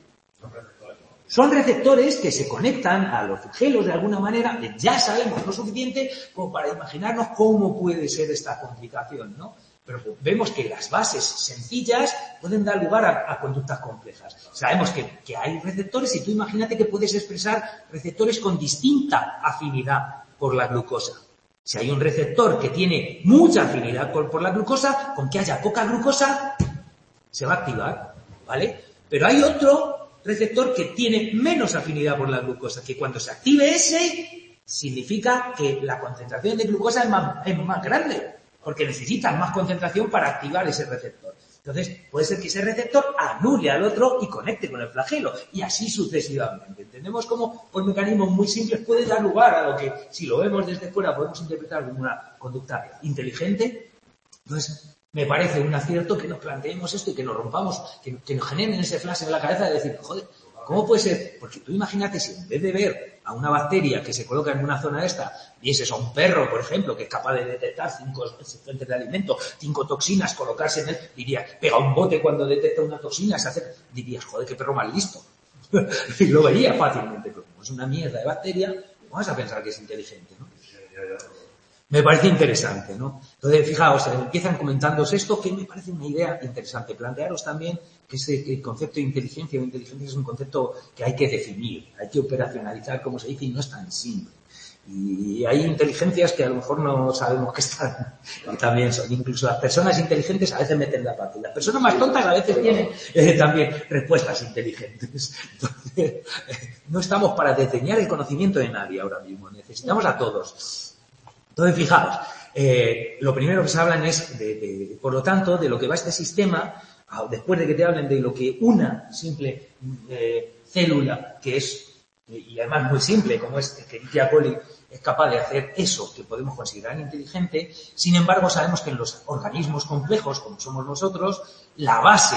Son receptores que se conectan a los flagelos de alguna manera. Ya sabemos lo suficiente como para imaginarnos cómo puede ser esta complicación, ¿no? Pero vemos que las bases sencillas pueden dar lugar a conductas complejas. Sabemos que hay receptores y tú imagínate que puedes expresar receptores con distinta afinidad por la glucosa. Si hay un receptor que tiene mucha afinidad por la glucosa, con que haya poca glucosa, se va a activar, ¿vale? Pero hay otro receptor que tiene menos afinidad por la glucosa, que cuando se active ese, significa que la concentración de glucosa es más grande, porque necesitas más concentración para activar ese receptor. Entonces, puede ser que ese receptor anule al otro y conecte con el flagelo, y así sucesivamente. Entendemos cómo, por mecanismos muy simples, puede dar lugar a lo que, si lo vemos desde fuera, podemos interpretar como una conducta inteligente. Entonces, me parece un acierto que nos planteemos esto y que nos rompamos, que nos generen ese flash en la cabeza de decir, joder, ¿cómo puede ser? Porque tú imagínate si en vez de ver a una bacteria que se coloca en una zona esta, vieses a un perro, por ejemplo, que es capaz de detectar 5 fuentes de alimento, 5 toxinas, colocarse en él, diría, pega un bote cuando detecta una toxina, dirías, joder, qué perro más listo. Y lo vería fácilmente, pero como es una mierda de bacteria, vas a pensar que es inteligente, ¿no? Me parece interesante, ¿no? Entonces, fijaos, empiezan comentándose esto, que me parece una idea interesante. Plantearos también que el concepto de inteligencia o inteligencia es un concepto que hay que definir, hay que operacionalizar, como se dice, y no es tan simple. Y hay inteligencias que a lo mejor no sabemos que están, y también son. Incluso las personas inteligentes a veces meten la pata. Y las personas más tontas a veces tienen también respuestas inteligentes. Entonces, no estamos para desdeñar el conocimiento de nadie ahora mismo, necesitamos a todos. Entonces, fijaos, lo primero que se hablan es, por lo tanto, de lo que va este sistema, después de que te hablen de lo que una simple célula, que es, y además muy simple, como es Escherichia coli, es capaz de hacer eso que podemos considerar inteligente. Sin embargo, sabemos que en los organismos complejos, como somos nosotros, la base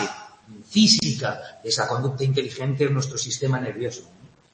física de esa conducta inteligente es nuestro sistema nervioso.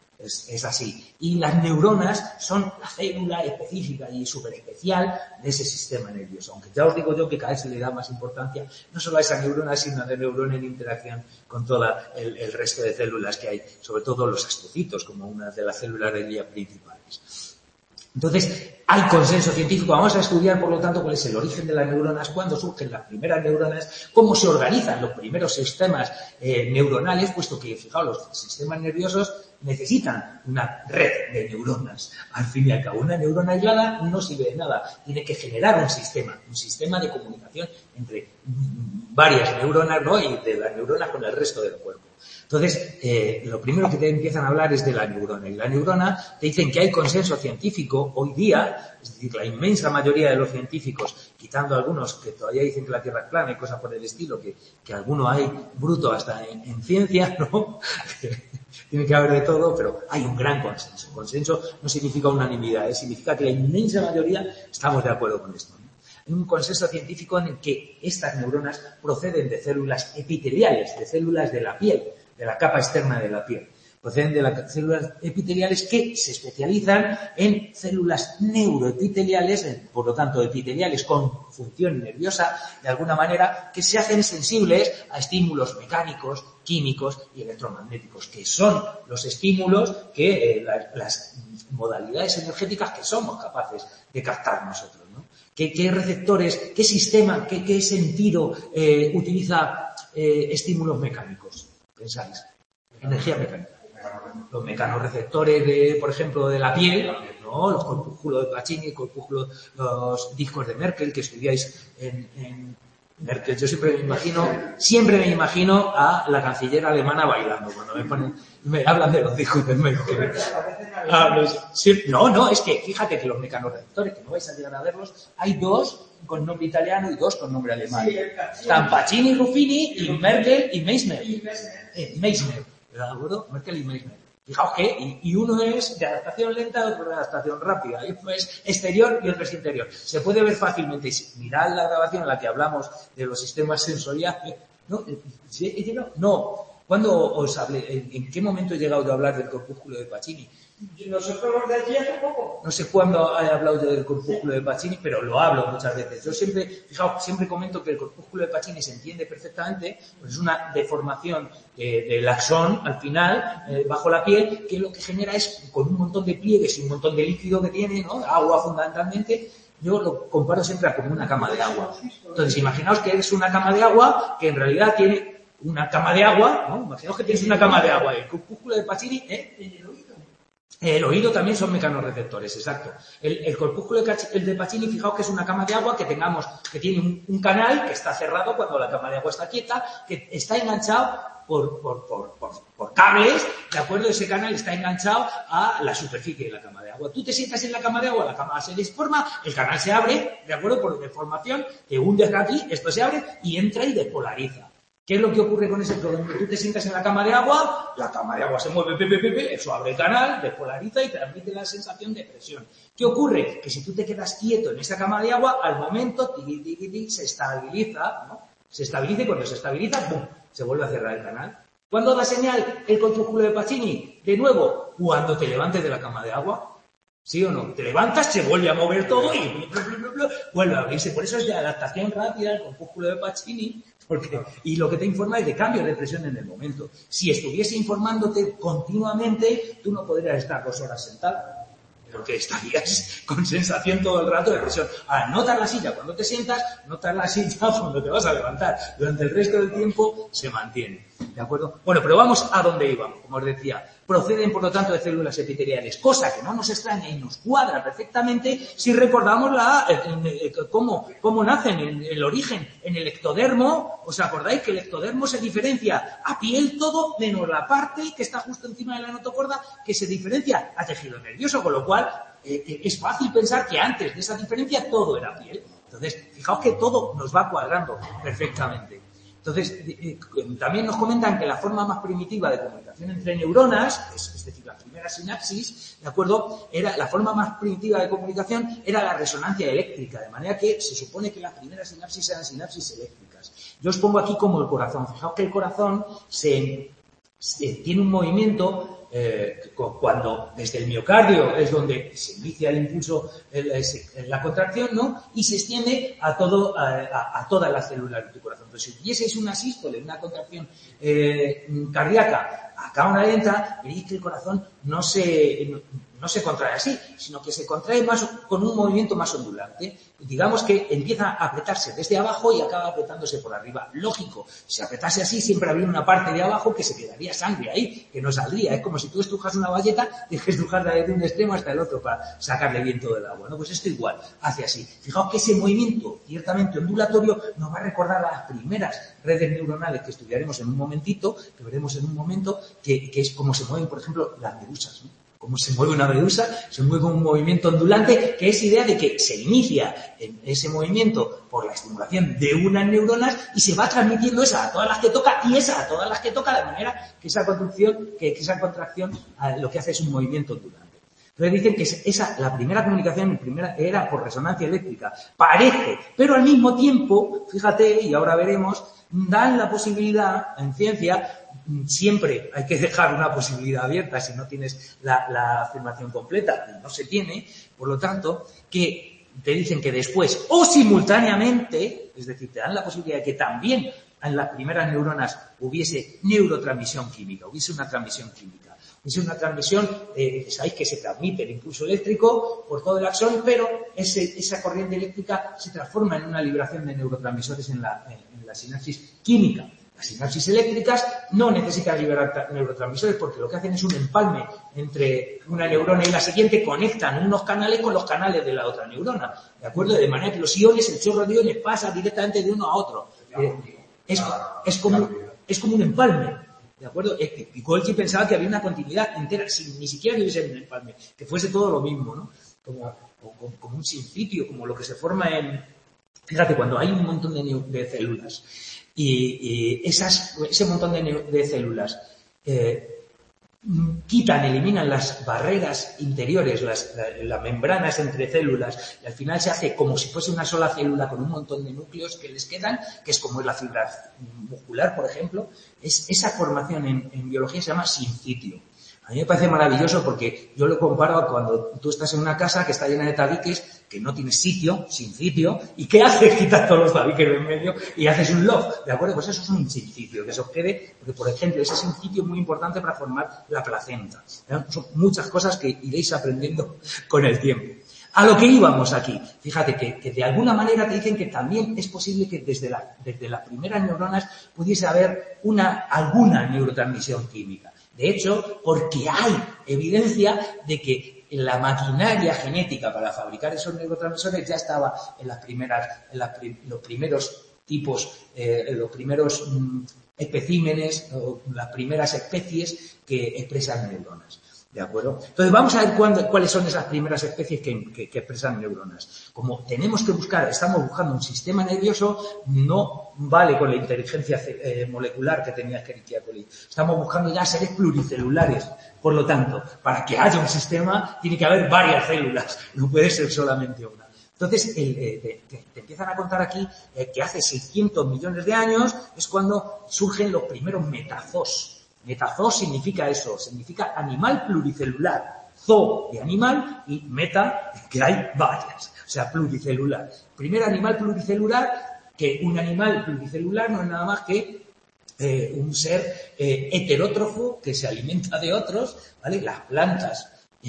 Es así. Y las neuronas son la célula específica y súper especial de ese sistema nervioso. Aunque ya os digo yo que cada vez se le da más importancia, no solo a esa neurona, sino a la neurona en interacción con todo el resto de células que hay, sobre todo los astocitos, como una de las células del día principales. Entonces, hay consenso científico. Vamos a estudiar, por lo tanto, cuál es el origen de las neuronas, cuándo surgen las primeras neuronas, cómo se organizan los primeros sistemas neuronales, puesto que, fijaos, los sistemas nerviosos necesitan una red de neuronas. Al fin y al cabo, una neurona aislada no sirve de nada. Tiene que generar un sistema de comunicación entre varias neuronas, ¿no? Y de las neuronas con el resto del cuerpo. Entonces, lo primero que te empiezan a hablar es de la neurona. Y la neurona, te dicen que hay consenso científico hoy día, es decir, la inmensa mayoría de los científicos, quitando algunos que todavía dicen que la Tierra es plana y cosas por el estilo, que alguno hay bruto hasta en ciencia, ¿no? Tiene que haber de todo, pero hay un gran consenso. Consenso no significa unanimidad, significa que la inmensa mayoría estamos de acuerdo con esto, ¿no? Hay un consenso científico en el que estas neuronas proceden de células epiteliales, de células de la piel, de la capa externa de la piel. Proceden de las células epiteliales que se especializan en células neuroepiteliales, por lo tanto epiteliales con función nerviosa, de alguna manera, que se hacen sensibles a estímulos mecánicos, químicos y electromagnéticos, que son los estímulos que las modalidades energéticas que somos capaces de captar nosotros, ¿no? ¿Qué receptores, qué sistema, qué sentido utiliza estímulos mecánicos? ¿Pensáis? Energía mecánica. Los mecanorreceptores de, por ejemplo, de la piel, ¿no? Los corpúsculos de Pacini, los discos de Merkel que estudiáis en Merkel. Yo siempre me imagino a la canciller alemana bailando cuando me hablan de los discos de Merkel. No, es que fíjate que los mecanorreceptores, que no vais a llegar a verlos, hay 2 con nombre italiano y 2 con nombre alemán. Están Pacini, Ruffini y Merkel y Meissner. Meissner, ¿de acuerdo? Merkel y Meissner. Fijaos que, y uno es de adaptación lenta, otro de adaptación rápida, y uno es exterior y otro es interior. Se puede ver fácilmente, mirad la grabación en la que hablamos de los sistemas sensoriales, ¿no? No. ¿Cuándo os hablé? ¿En qué momento he llegado yo a hablar del corpúsculo de Pacini? Nosotros los de allí hace poco. No sé cuándo he hablado del corpúsculo de Pacini, pero lo hablo muchas veces. Yo siempre comento que el corpúsculo de Pacini se entiende perfectamente, pues es una deformación del axón al final, bajo la piel, que lo que genera es, con un montón de pliegues y un montón de líquido que tiene, ¿no? Agua fundamentalmente. Yo lo comparo siempre a como una cama de agua. Entonces, imaginaos que es una cama de agua que en realidad tiene una cama de agua, ¿no? Imaginaos que tienes una cama de agua. El corpúsculo de Pacini, el oído también son mecanorreceptores, exacto. El corpúsculo de Pacini, fijaos que es una cama de agua que tiene un canal que está cerrado cuando la cama de agua está quieta, que está enganchado por cables, ¿de acuerdo? Ese canal está enganchado a la superficie de la cama de agua. Tú te sientas en la cama de agua, la cama se deforma, el canal se abre, ¿de acuerdo? Por deformación, te hundes aquí, esto se abre y entra y despolariza. ¿Qué es lo que ocurre con ese problema? Tú te sientas en la cama de agua se mueve, eso abre el canal, despolariza y transmite la sensación de presión. ¿Qué ocurre? Que si tú te quedas quieto en esa cama de agua, al momento se estabiliza, ¿no? Se estabiliza y cuando se estabiliza, ¡pum!, se vuelve a cerrar el canal. ¿Cuándo da señal el corpúsculo de Pacini? De nuevo, cuando te levantes de la cama de agua. ¿Sí o no? Te levantas, se vuelve a mover todo y vuelve a abrirse. Por eso es de adaptación rápida el corpúsculo de Pacini. Y lo que te informa es de cambios de presión en el momento. Si estuviese informándote continuamente, tú no podrías estar 2 horas sentado, porque estarías con sensación todo el rato de presión. Ahora, notas la silla cuando te sientas, notas la silla cuando te vas a levantar. Durante el resto del tiempo se mantiene. ¿De acuerdo? Bueno, pero vamos a donde íbamos. Como os decía, proceden por lo tanto de células epiteliales, cosa que no nos extraña y nos cuadra perfectamente si recordamos cómo nacen, en el origen, en el ectodermo. ¿Os acordáis que el ectodermo se diferencia a piel todo menos la parte que está justo encima de la notocorda, que se diferencia a tejido nervioso, con lo cual es fácil pensar que antes de esa diferencia todo era piel. Entonces, fijaos que todo nos va cuadrando perfectamente. Entonces, también nos comentan que la forma más primitiva de comunicación entre neuronas, es decir, la primera sinapsis, ¿de acuerdo? La forma más primitiva de comunicación era la resonancia eléctrica, de manera que se supone que las primeras sinapsis eran sinapsis eléctricas. Yo os pongo aquí como el corazón. Fijaos que el corazón tiene un movimiento cuando desde el miocardio es donde se inicia el impulso, la contracción, ¿no? Y se extiende a todas las células de tu corazón. Entonces, si tuvieseis una sístole, una contracción cardíaca a cámara lenta, veréis que el corazón no se contrae así, sino que se contrae más con un movimiento más ondulante. Digamos que empieza a apretarse desde abajo y acaba apretándose por arriba. Lógico, si apretase así siempre habría una parte de abajo que se quedaría sangre ahí, que no saldría. Es como si tú estrujas una bayeta, tienes que estrujarla desde un extremo hasta el otro para sacarle bien todo el agua, ¿no? Pues esto igual, hace así. Fijaos que ese movimiento ciertamente ondulatorio nos va a recordar a las primeras redes neuronales que estudiaremos en un momentito, que veremos en un momento, que es como se mueven, por ejemplo, las medusas, ¿no? Cómo se mueve una medusa, se mueve con un movimiento ondulante, que es idea de que se inicia en ese movimiento por la estimulación de unas neuronas y se va transmitiendo esa a todas las que toca y esa a todas las que toca, de manera que esa contracción lo que hace es un movimiento ondulante. Entonces dicen que la primera comunicación era por resonancia eléctrica. Parece, pero al mismo tiempo, fíjate, y ahora veremos, dan la posibilidad, en ciencia, siempre hay que dejar una posibilidad abierta si no tienes la afirmación completa, y no se tiene, por lo tanto, que te dicen que después o simultáneamente, es decir, te dan la posibilidad de que también en las primeras neuronas hubiese neurotransmisión química, hubiese una transmisión química, hubiese una transmisión, sabéis que se transmite el impulso eléctrico por todo el axón, pero esa corriente eléctrica se transforma en una liberación de neurotransmisores en la sinapsis química. La Las sinapsis eléctricas no necesitan liberar neurotransmisores porque lo que hacen es un empalme entre una neurona y la siguiente, conectan unos canales con los canales de la otra neurona, ¿de acuerdo? De manera que los iones, el chorro de iones pasa directamente de uno a otro. Es como un empalme, ¿de acuerdo? Y Golgi pensaba que había una continuidad entera, sin ni siquiera que hubiese un empalme, que fuese todo lo mismo, ¿no? Como un sinsitio, como lo que se forma en... Fíjate, cuando hay un montón de células y ese montón de células eliminan las barreras interiores, las membranas entre células, y al final se hace como si fuese una sola célula con un montón de núcleos que les quedan, que es como la fibra muscular, por ejemplo. Esa formación en biología se llama sinsitio. A mí me parece maravilloso porque yo lo comparo a cuando tú estás en una casa que está llena de tabiques, que no tienes sitio, sin sitio, y ¿qué haces? Quitas todos los tabiques de en medio y haces un loft, ¿de acuerdo? Pues eso es un sinsitio, que se obtiene, porque por ejemplo, ese sinsitio es muy importante para formar la placenta. Son muchas cosas que iréis aprendiendo con el tiempo. A lo que íbamos aquí, fíjate que de alguna manera te dicen que también es posible que desde las primeras neuronas pudiese haber alguna neurotransmisión química. De hecho, porque hay evidencia de que la maquinaria genética para fabricar esos neurotransmisores ya estaba en los primeros tipos, los primeros especímenes, las primeras especies que expresan neuronas. ¿De acuerdo? Entonces vamos a ver cuáles son esas primeras especies que expresan neuronas. Como tenemos que estamos buscando un sistema nervioso, no vale con la inteligencia molecular que tenía Escherichia coli. Estamos buscando ya seres pluricelulares. Por lo tanto, para que haya un sistema, tiene que haber varias células. No puede ser solamente una. Entonces, te empiezan a contar aquí que hace 600 millones de años es cuando surgen los primeros metazoos. Metazoos significa eso, significa animal pluricelular. Zoo de animal y meta, que hay varias, o sea, pluricelular. Primer animal pluricelular, que un animal pluricelular no es nada más que un ser heterótrofo que se alimenta de otros, ¿vale? Las plantas,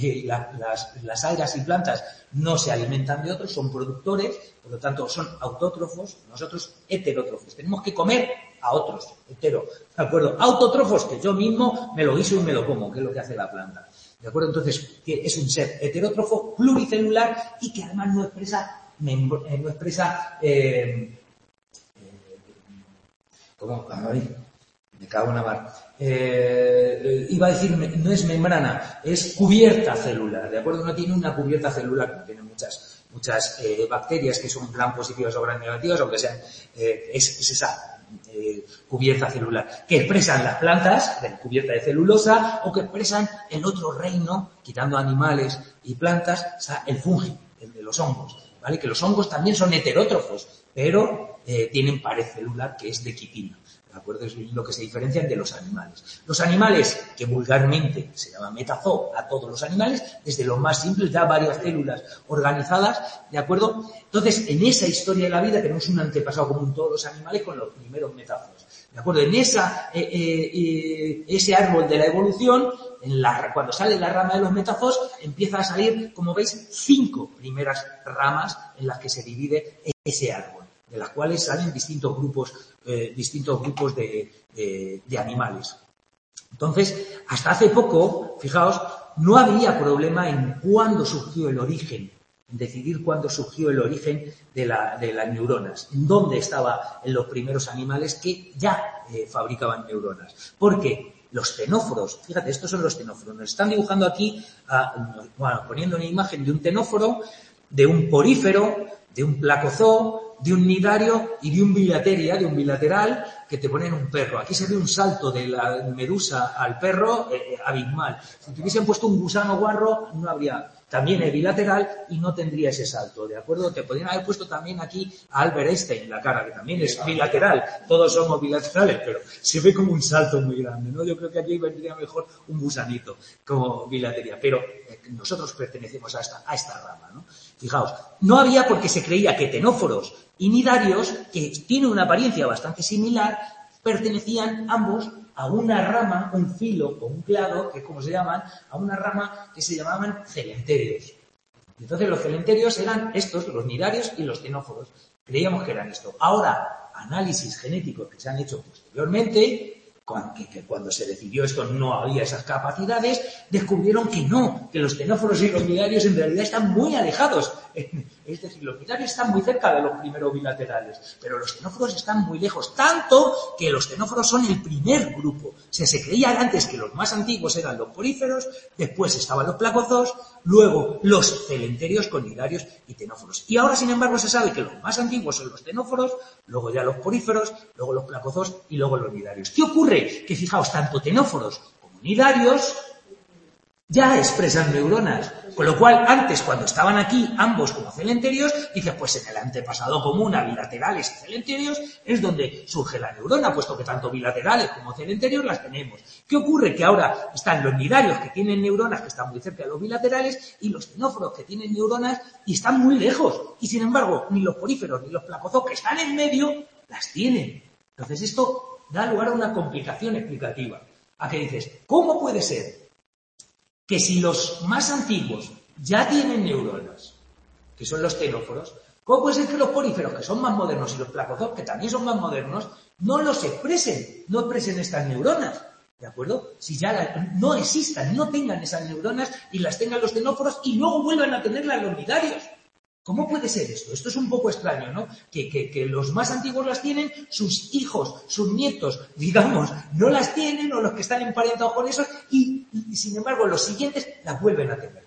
las algas y plantas no se alimentan de otros, son productores, por lo tanto son autótrofos, nosotros heterótrofos. Tenemos que comer a otros, hetero, ¿de acuerdo? Autótrofos, que yo mismo me lo guiso y me lo como, que es lo que hace la planta, ¿de acuerdo? Entonces, es un ser heterótrofo, pluricelular y que además no expresa ¿cómo? Ay, me cago en la mar. Iba a decir, no es membrana, es cubierta celular, ¿de acuerdo? No tiene una cubierta celular, como tienen muchas bacterias que son gram positivas o gram negativas, aunque sean, es esa cubierta celular, que expresan las plantas, cubierta de celulosa, o que expresan el otro reino, quitando animales y plantas, o sea, el fungi, el de los hongos, ¿vale? Que los hongos también son heterótrofos, pero tienen pared celular que es de quitina, ¿de acuerdo? Es lo que se diferencian de los animales. Los animales, que vulgarmente se llama metazoo a todos los animales, desde los más simples, ya varias células organizadas, ¿de acuerdo? Entonces, en esa historia de la vida tenemos un antepasado común todos los animales con los primeros metazoos, ¿de acuerdo? En ese árbol de la evolución, cuando sale la rama de los metazoos, empieza a salir, como veis, 5 primeras ramas en las que se divide ese árbol, de las cuales salen distintos grupos de animales. Entonces, hasta hace poco, fijaos, no había problema en cuándo surgió el origen, en decidir cuándo surgió el origen de las neuronas, en dónde estaba en los primeros animales que ya fabricaban neuronas. Porque los ctenóforos, fíjate, estos son los ctenóforos, nos están dibujando aquí, poniendo una imagen de un ctenóforo, de un porífero, de un placozoo, de un nidario y de un bilateria, de un bilateral, que te ponen un perro. Aquí se ve un salto de la medusa al perro abismal. Si te hubiesen puesto un gusano guarro, no habría. También es bilateral y no tendría ese salto, ¿de acuerdo? Te podrían haber puesto también aquí a Albert Einstein en la cara, que también es bilateral. Todos somos bilaterales, pero se ve como un salto muy grande, ¿no? Yo creo que aquí vendría mejor un gusanito como bilateria, pero nosotros pertenecemos a esta rama, ¿no? Fijaos, no había porque se creía que ctenóforos y nidarios, que tienen una apariencia bastante similar, pertenecían ambos a una rama, un filo o un clado, que es como se llaman, a una rama que se llamaban celentéreos. Entonces los celentéreos eran estos, los nidarios y los ctenóforos. Creíamos que eran esto. Ahora, análisis genéticos que se han hecho posteriormente, que cuando se decidió esto no había esas capacidades, descubrieron que no, que los tenóforos y los nidarios en realidad están muy alejados. Es decir, los nidarios están muy cerca de los primeros bilaterales, pero los tenóforos están muy lejos, tanto que los tenóforos son el primer grupo. O sea, se creía antes que los más antiguos eran los poríferos, después estaban los placozos, luego los celenterios con nidarios y tenóforos. Y ahora, sin embargo, se sabe que los más antiguos son los tenóforos, luego ya los poríferos, luego los placozos y luego los nidarios. ¿Qué ocurre? Que fijaos, tanto tenóforos como nidarios ya expresan neuronas, con lo cual antes cuando estaban aquí ambos como celenterios, dices pues en el antepasado común a bilaterales y celenterios es donde surge la neurona, puesto que tanto bilaterales como celenterios las tenemos. ¿Qué ocurre? Que ahora están los nidarios que tienen neuronas que están muy cerca de los bilaterales y los tenóforos que tienen neuronas y están muy lejos, y sin embargo ni los poríferos ni los placozos que están en medio las tienen. Entonces esto da lugar a una complicación explicativa. ¿A qué dices? ¿Cómo puede ser que si los más antiguos ya tienen neuronas, que son los tenóforos, cómo puede ser que los poríferos, que son más modernos, y los placozos, que también son más modernos, no los expresen, no expresen estas neuronas? ¿De acuerdo? Si ya no existan, no tengan esas neuronas y las tengan los tenóforos y luego vuelvan a tenerlas los nidarios. ¿Cómo puede ser esto? Esto es un poco extraño, ¿no? Que los más antiguos las tienen, sus hijos, sus nietos, digamos, no las tienen, o los que están emparentados con esos, y sin embargo los siguientes las vuelven a tener.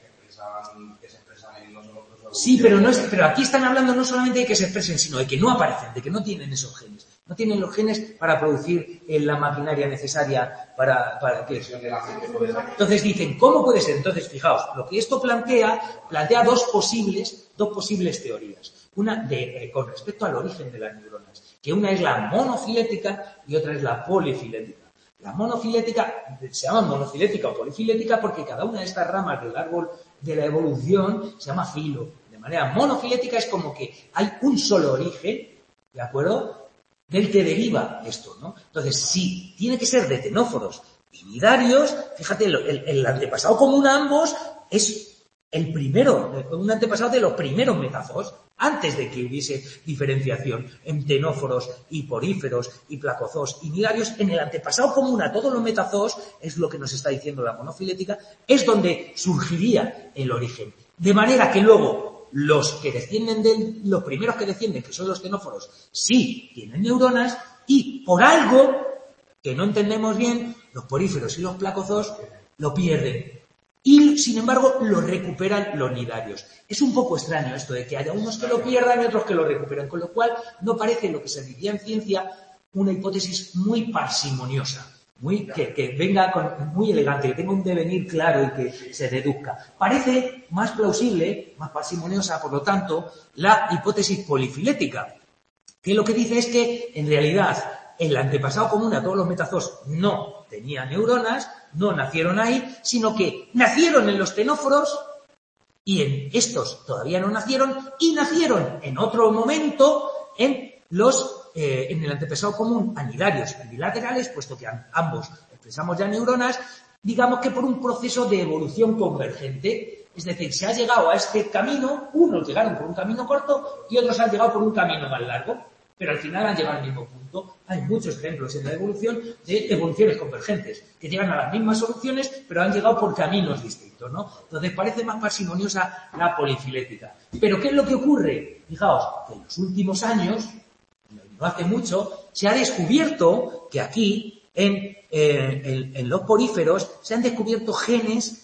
Sí, pero aquí están hablando no solamente de que se expresen, sino de que no aparecen, de que no tienen esos genes. No tienen los genes para producir la maquinaria necesaria para que... Entonces dicen, ¿cómo puede ser? Entonces, fijaos, lo que esto plantea dos posibles teorías. Una con respecto al origen de las neuronas, que una es la monofilética y otra es la polifilética. La monofilética se llama monofilética o polifilética porque cada una de estas ramas del árbol de la evolución se llama filo. De manera monofilética es como que hay un solo origen, ¿de acuerdo?, del que deriva esto, ¿no? Entonces, si tiene que ser de tenóforos y nidarios, fíjate, el antepasado común a ambos es el primero, un antepasado de los primeros metazoos, antes de que hubiese diferenciación en tenóforos y poríferos y placozos y nidarios. En el antepasado común a todos los metazoos, es lo que nos está diciendo la monofilética, es donde surgiría el origen. De manera que luego los primeros que descienden, que son los tenóforos, sí tienen neuronas, y por algo que no entendemos bien, los poríferos y los placozos lo pierden. Y, sin embargo, lo recuperan los nidarios. Es un poco extraño esto de que haya unos que lo pierdan y otros que lo recuperen, con lo cual no parece lo que se diría en ciencia una hipótesis muy parsimoniosa, que venga muy elegante, que tenga un devenir claro y que se deduzca. Parece más plausible, más parsimoniosa, por lo tanto, la hipótesis polifilética, que lo que dice es que, en realidad, el antepasado común a todos los metazoos no tenía neuronas, no nacieron ahí, sino que nacieron en los tenóforos y en estos todavía no nacieron, y nacieron en otro momento en el antepasado común a nidarios y bilaterales, puesto que ambos expresamos ya neuronas, digamos que por un proceso de evolución convergente. Es decir, se ha llegado a este camino, unos llegaron por un camino corto y otros han llegado por un camino más largo, pero al final han llegado al mismo punto. Hay muchos ejemplos en la evolución de evoluciones convergentes, que llegan a las mismas soluciones, pero han llegado por caminos distintos, ¿no? Entonces parece más parsimoniosa la polifilética. Pero ¿qué es lo que ocurre? Fijaos, que en los últimos años, no hace mucho, se ha descubierto que aquí, en los poríferos, se han descubierto genes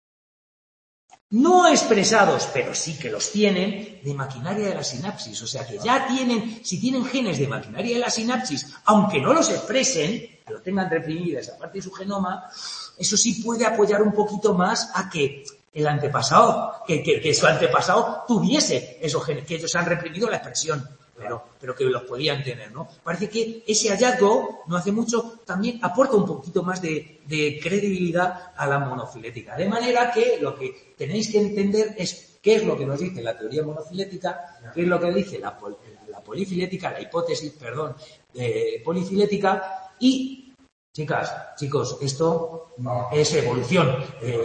no expresados, pero sí que los tienen, de maquinaria de la sinapsis. O sea que ya si tienen genes de maquinaria de la sinapsis, aunque no los expresen, que lo tengan reprimida esa parte de su genoma, eso sí puede apoyar un poquito más a que el antepasado, que su antepasado tuviese esos genes, que ellos han reprimido la expresión, pero que los podían tener, ¿no? Parece que ese hallazgo, no hace mucho, también aporta un poquito más de credibilidad a la monofilética. De manera que lo que tenéis que entender es qué es lo que nos dice la teoría monofilética, qué es lo que dice la polifilética, la hipótesis, polifilética, y Chicas, chicos, esto es evolución,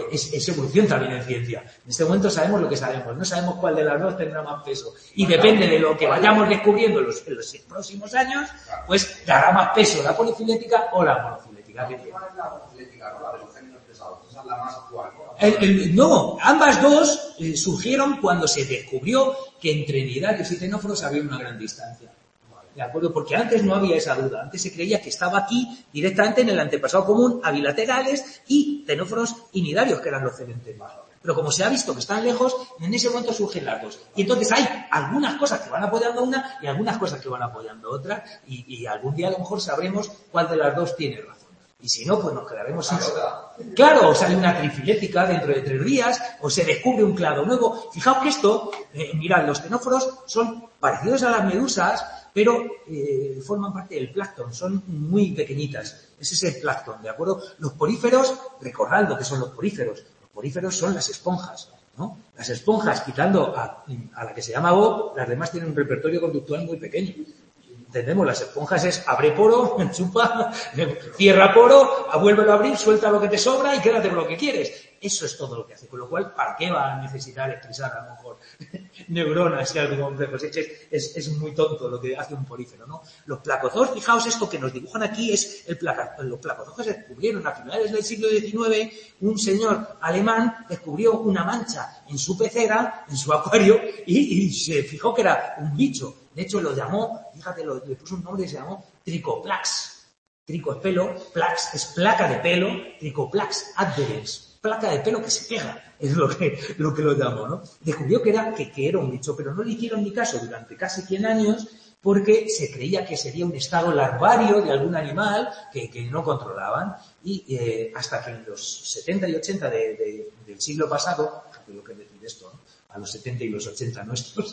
es evolución también en ciencia. En este momento sabemos lo que sabemos, no sabemos cuál de las dos tendrá más peso. Y depende de lo que vayamos descubriendo en los próximos años, pues dará más peso la polifilética o la monocilética. ¿Cuál es la monocilética, no? La de los géneros pesados, esa es la más actual, ¿no? No, ambas dos surgieron cuando se descubrió que entre nidarios y tenóforos había una gran distancia. ¿De acuerdo? Porque antes no había esa duda. Antes se creía que estaba aquí directamente en el antepasado común a bilaterales y tenóforos y nidarios, que eran los cedentes. Pero como se ha visto que están lejos, en ese momento surgen las dos. Y entonces hay algunas cosas que van apoyando una y algunas cosas que van apoyando otra. Y algún día a lo mejor sabremos cuál de las dos tiene razón. Y si no, pues nos quedaremos sin... Claro, o sale una trifilética dentro de 3 días, o se descubre un clado nuevo. Fijaos que esto, mirad, los tenóforos son parecidos a las medusas, pero forman parte del plancton, son muy pequeñitas. Ese es el plancton, ¿de acuerdo? Los poríferos, recordad lo que son los poríferos. Los poríferos son las esponjas, ¿no? Las esponjas, quitando a la que se llama Bob, las demás tienen un repertorio conductual muy pequeño. Entendemos, las esponjas es abre poro, chupa, cierra poro, vuélvelo a abrir, suelta lo que te sobra y quédate con lo que quieres. Eso es todo lo que hace. Con lo cual, ¿para qué va a necesitar expresar a lo mejor neuronas y algo complejo? Es muy tonto lo que hace un porífero, ¿no? Los placozoos, fijaos esto que nos dibujan aquí, es los placozoos que se descubrieron a finales del siglo XIX. Un señor alemán descubrió una mancha en su pecera, en su acuario, y se fijó que era un bicho. De hecho, lo llamó, fíjate, le puso un nombre y se llamó Tricoplax. Trico es pelo, plax es placa de pelo, Tricoplax adherens, placa de pelo que se pega, es lo que lo llamó, ¿no? Descubrió que era un bicho, pero no le hicieron ni caso durante casi 100 años porque se creía que sería un estado larvario de algún animal que no controlaban. Y hasta que en los 70 y 80 del siglo pasado, lo que decir esto, ¿no? A los 70 y los 80 nuestros,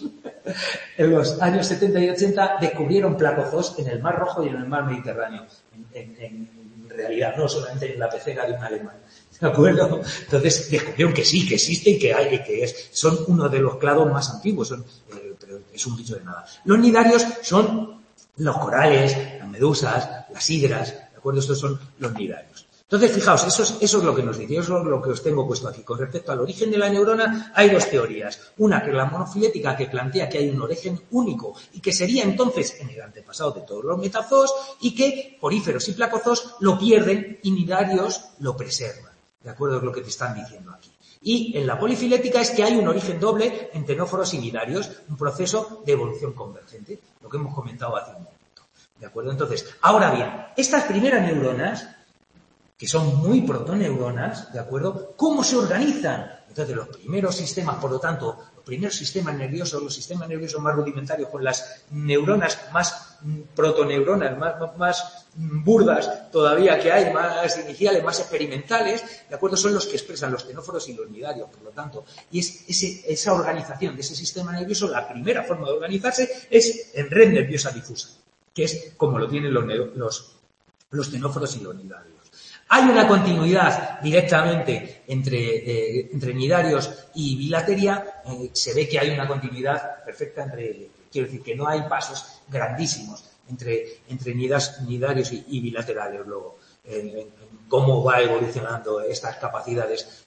en los años 70 y 80 descubrieron placozoos en el Mar Rojo y en el Mar Mediterráneo. En realidad, no solamente en la pecera de un alemán. ¿De acuerdo? Entonces descubrieron que sí, que existe y que hay, son uno de los clados más antiguos, pero es un bicho de nada. Los nidarios son los corales, las medusas, las hidras, ¿de acuerdo? Estos son los nidarios. Entonces, fijaos, eso es lo que nos dice, eso es lo que os tengo puesto aquí. Con respecto al origen de la neurona, hay 2 teorías. Una, que es la monofilética, que plantea que hay un origen único y que sería entonces en el antepasado de todos los metazoos, y que poríferos y placozoos lo pierden y nidarios lo preservan. ¿De acuerdo? Es lo que te están diciendo aquí. Y en la polifilética es que hay un origen doble en tenóforos y nidarios, un proceso de evolución convergente, lo que hemos comentado hace un momento. ¿De acuerdo? Entonces, ahora bien, estas primeras neuronas, que son muy protoneuronas, ¿de acuerdo? ¿Cómo se organizan? Entonces, los primeros sistemas, por lo tanto, los primeros sistemas nerviosos más rudimentarios, con las neuronas más protoneuronas, más burdas todavía que hay, más iniciales, más experimentales, ¿de acuerdo? Son los que expresan los tenóforos y los nidarios, por lo tanto. Y esa organización de ese sistema nervioso, la primera forma de organizarse es en red nerviosa difusa, que es como lo tienen los tenóforos y los nidarios. Hay una continuidad directamente entre nidarios y bilateria. Se ve que hay una continuidad perfecta quiero decir que no hay pasos grandísimos entre nidarios y bilaterales luego. En cómo va evolucionando estas capacidades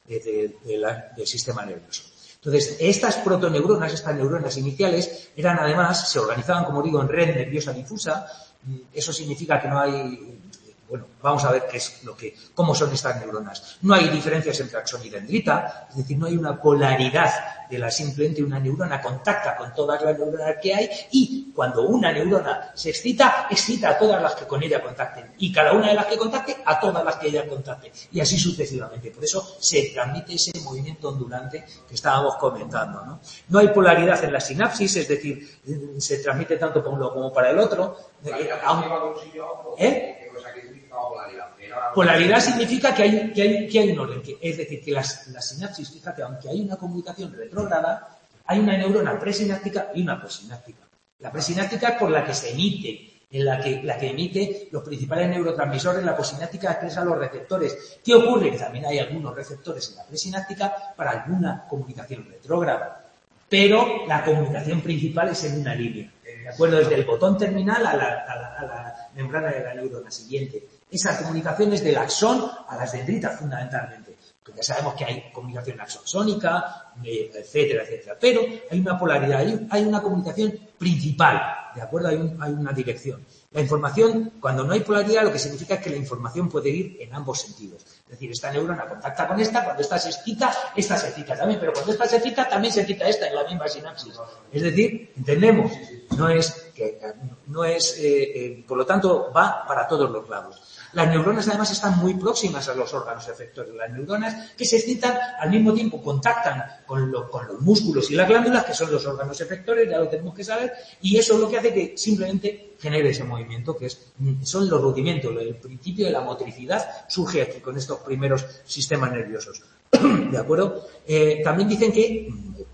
del sistema nervioso. Entonces, estas protoneuronas, estas neuronas iniciales, se organizaban, como digo, en red nerviosa difusa. Eso significa que no hay... Bueno, vamos a ver cómo son estas neuronas. No hay diferencias entre axón y dendrita, es decir, no hay una polaridad simplemente una neurona contacta con todas las neuronas que hay, y cuando una neurona se excita a todas las que con ella contacten, y cada una de las que contacte a todas las que ella contacte, y así sucesivamente. Por eso se transmite ese movimiento ondulante que estábamos comentando, ¿no? No hay polaridad en la sinapsis, es decir, se transmite tanto para uno como para el otro. Polaridad significa que hay un orden, es decir, que las sinapsis, fíjate, aunque hay una comunicación retrógrada, hay una neurona presináptica y una postsináptica. La presináptica es por la que se emite, la que emite los principales neurotransmisores. La postsináptica expresa los receptores. ¿Qué ocurre? Que también hay algunos receptores en la presináptica para alguna comunicación retrógrada, pero la comunicación principal es en una línea, ¿de acuerdo? Desde el botón terminal a la membrana de la neurona siguiente. Esa comunicación es del axón a las dendritas, fundamentalmente. Porque ya sabemos que hay comunicación axonsónica, etcétera, etcétera. Pero hay una polaridad, hay una comunicación principal, ¿de acuerdo? Hay una dirección. La información, cuando no hay polaridad, lo que significa es que la información puede ir en ambos sentidos. Es decir, esta neurona contacta con esta, cuando esta se excita también, pero cuando esta se excita, también se excita esta en la misma sinapsis. Es decir, entendemos, por lo tanto, va para todos los lados. Las neuronas además están muy próximas a los órganos efectores. Las neuronas que se excitan al mismo tiempo contactan con los músculos y las glándulas, que son los órganos efectores, ya lo tenemos que saber, y eso es lo que hace que simplemente genere ese movimiento, que son los rudimentos. El principio de la motricidad surge aquí con estos primeros sistemas nerviosos. ¿De acuerdo? También dicen que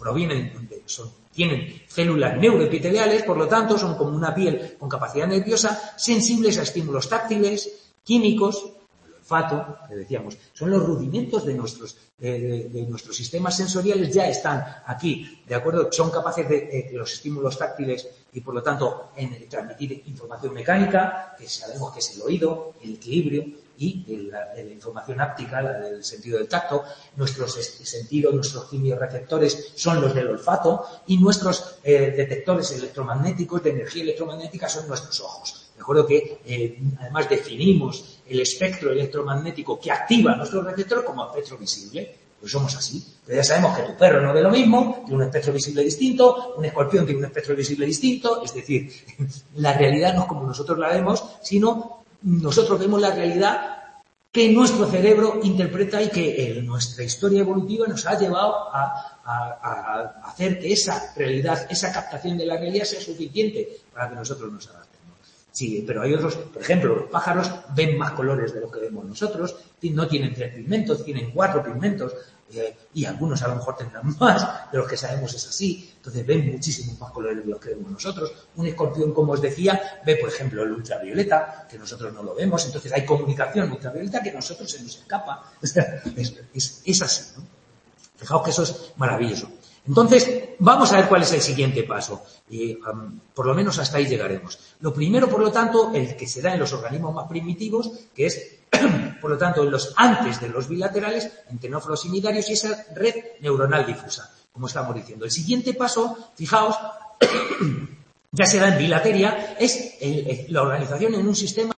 tienen células neuroepiteliales, por lo tanto son como una piel con capacidad nerviosa, sensibles a estímulos táctiles, químicos, el olfato, que decíamos, son los rudimentos de nuestros sistemas sensoriales, ya están aquí, ¿de acuerdo? Son capaces de los estímulos táctiles y, por lo tanto, transmitir información mecánica, que sabemos que es el oído, el equilibrio, y la información áptica, la del sentido del tacto. Nuestros sentidos, nuestros quimiorreceptores son los del olfato, y nuestros detectores electromagnéticos de energía electromagnética son nuestros ojos. De acuerdo que además definimos el espectro electromagnético que activa nuestros receptores como espectro visible. Pues somos así. Pero ya sabemos que tu perro no ve lo mismo, tiene un espectro visible distinto, un escorpión tiene un espectro visible distinto. Es decir, la realidad no es como nosotros la vemos, sino nosotros vemos la realidad que nuestro cerebro interpreta y que nuestra historia evolutiva nos ha llevado a hacer que esa realidad, esa captación de la realidad sea suficiente para que nosotros nos adaptemos. Sí, pero hay otros, por ejemplo, los pájaros ven más colores de lo que vemos nosotros, no tienen 3 pigmentos, tienen 4 pigmentos, y algunos a lo mejor tendrán más, de los que sabemos es así, entonces ven muchísimos más colores de los que vemos nosotros. Un escorpión, como os decía, ve, por ejemplo, el ultravioleta, que nosotros no lo vemos, entonces hay comunicación ultravioleta que a nosotros se nos escapa. O sea, es así, ¿no? Fijaos que eso es maravilloso. Entonces, vamos a ver cuál es el siguiente paso. Y por lo menos hasta ahí llegaremos. Lo primero, por lo tanto, el que se da en los organismos más primitivos, que es, por lo tanto, antes de los bilaterales, entre nófros y nidarios, y esa red neuronal difusa, como estamos diciendo. El siguiente paso, fijaos, ya se da en bilateria, es la organización en un sistema.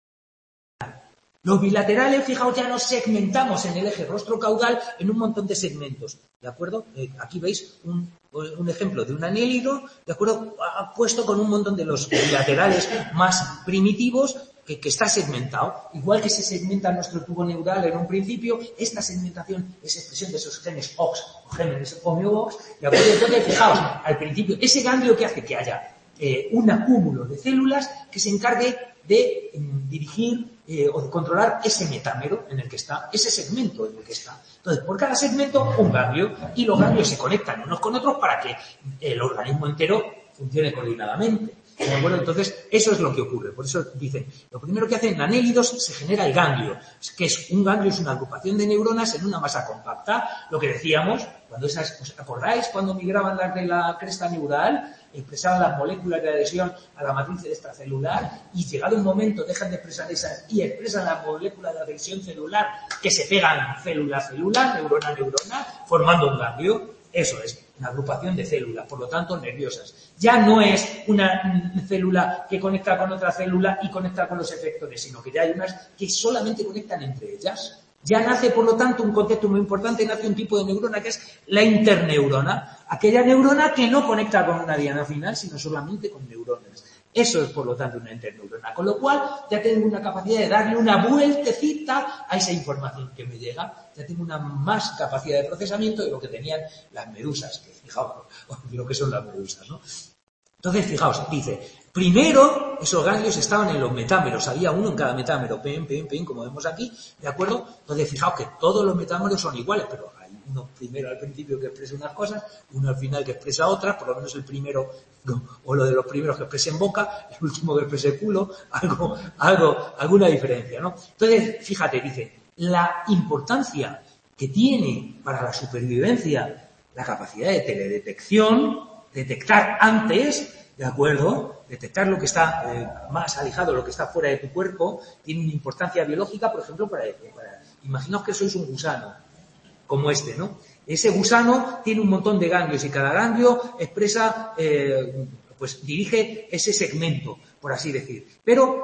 Los bilaterales, fijaos, ya nos segmentamos en el eje rostro-caudal en un montón de segmentos, ¿de acuerdo? Aquí veis un ejemplo de un anélido, ¿de acuerdo? Puesto con un montón de los bilaterales más primitivos que está segmentado. Igual que se segmenta nuestro tubo neural en un principio, esta segmentación es expresión de esos genes OX o genes homeobox, ¿de acuerdo? Entonces, fijaos, al principio, ese ganglio que hace que haya un acúmulo de células que se encargue de dirigir o de controlar ese metámero en el que está, ese segmento en el que está. Entonces, por cada segmento, un ganglio, y los ganglios se conectan unos con otros para que el organismo entero funcione coordinadamente. ¿De acuerdo? Entonces, eso es lo que ocurre. Por eso dicen, lo primero que hacen en anélidos se genera el ganglio, que es un ganglio, es una agrupación de neuronas en una masa compacta. Lo que decíamos, cuando ¿os acordáis cuando migraban las de la cresta neural? Expresaban las moléculas de adhesión a la matriz extracelular, y llegado un momento dejan de expresar esas y expresan las moléculas de adhesión celular que se pegan célula a célula, neurona a neurona, formando un ganglio. Eso es, una agrupación de células, por lo tanto nerviosas. Ya no es una célula que conecta con otra célula y conecta con los efectores, sino que ya hay unas que solamente conectan entre ellas. Ya nace, por lo tanto, un concepto muy importante, nace un tipo de neurona que es la interneurona, aquella neurona que no conecta con una diana final, sino solamente con neuronas. Eso es, por lo tanto, una interneurona. Con lo cual, ya tengo una capacidad de darle una vueltecita a esa información que me llega. Ya tengo una más capacidad de procesamiento de lo que tenían las medusas, que fijaos lo que son las medusas, ¿no? Entonces, fijaos, dice, primero esos ganglios estaban en los metámeros, había uno en cada metámero, como vemos aquí, ¿de acuerdo? Entonces, fijaos que todos los metámeros son iguales, pero hay uno primero al principio que expresa unas cosas, uno al final que expresa otras, por lo menos el primero, o lo de los primeros que expresen boca, el último que exprese culo, alguna diferencia, ¿no? Entonces, fíjate, dice, la importancia que tiene para la supervivencia la capacidad de teledetección, detectar antes, ¿de acuerdo? detectar lo que está más alejado, lo que está fuera de tu cuerpo, tiene una importancia biológica, por ejemplo, imaginaos que sois un gusano, como este, ¿no? Ese gusano tiene un montón de ganglios y cada ganglio expresa, pues dirige ese segmento, por así decir. Pero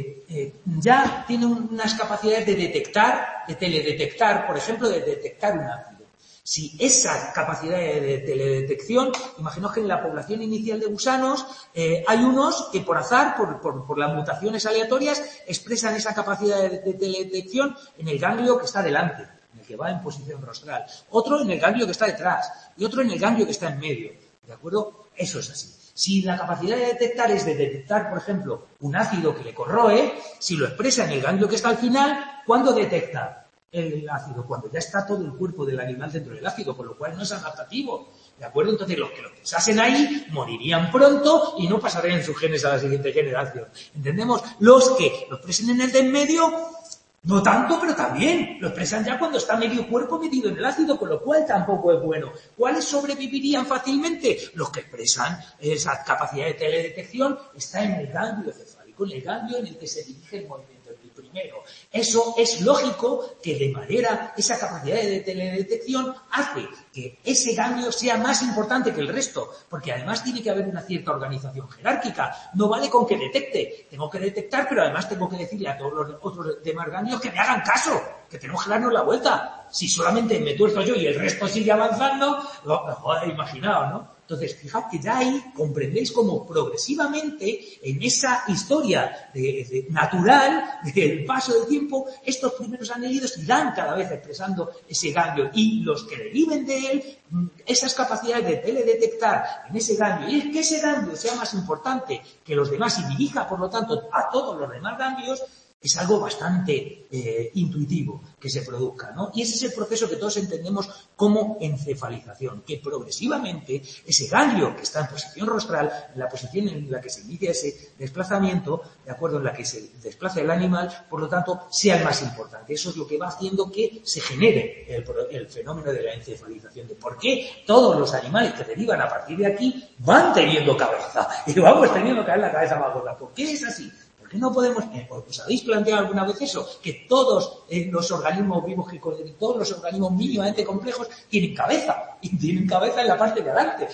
ya tiene unas capacidades de detectar, de teledetectar, por ejemplo, de detectar un ácido. Si esa capacidad de teledetección, imaginaos que en la población inicial de gusanos hay unos que por azar, por las mutaciones aleatorias, expresan esa capacidad de teledetección en el ganglio que está delante, en el que va en posición rostral, otro en el ganglio que está detrás y otro en el ganglio que está en medio. ¿De acuerdo? Eso es así. Si la capacidad de detectar es de detectar, por ejemplo, un ácido que le corroe, si lo expresa en el ganglio que está al final, ¿cuándo detecta el ácido? Cuando ya está todo el cuerpo del animal dentro del ácido, con lo cual no es adaptativo. ¿De acuerdo? Entonces los que lo pensasen ahí morirían pronto y no pasarían sus genes a la siguiente generación. ¿Entendemos? Los que lo expresen en el de en medio, no tanto, pero también lo expresan ya cuando está medio cuerpo metido en el ácido, con lo cual tampoco es bueno. ¿Cuáles sobrevivirían fácilmente? Los que expresan esa capacidad de teledetección está en el ganglio cefálico, en el ganglio en el que se dirige el movimiento. Primero, eso es lógico que de manera, esa capacidad de teledetección hace que ese ganglio sea más importante que el resto, porque además tiene que haber una cierta organización jerárquica. No vale con que detecte, tengo que detectar, pero además tengo que decirle a todos los otros demás ganglios que me hagan caso, que tenemos que darnos la vuelta. Si solamente me tuerzo yo y el resto sigue avanzando, imaginaos, ¿no? Entonces, fijaos que ya ahí comprendéis cómo progresivamente en esa historia natural del paso del tiempo, estos primeros anélidos irán cada vez expresando ese ganglio y los que deriven de él, esas capacidades de teledetectar en ese ganglio y que ese ganglio sea más importante que los demás y dirija, por lo tanto, a todos los demás ganglios, es algo bastante intuitivo que se produzca, ¿no? Y ese es el proceso que todos entendemos como encefalización, que progresivamente ese ganglio que está en posición rostral, en la posición en la que se inicia ese desplazamiento, de acuerdo, en la que se desplaza el animal, por lo tanto, sea el más importante. Eso es lo que va haciendo que se genere el fenómeno de la encefalización, de por qué todos los animales que derivan a partir de aquí van teniendo cabeza, y vamos teniendo cada vez la cabeza más gorda. ¿Por qué es así? ¿Por qué no podemos? ¿Os habéis planteado alguna vez eso? Que todos los organismos vivos, todos los organismos mínimamente complejos tienen cabeza. Y tienen cabeza en la parte de adelante.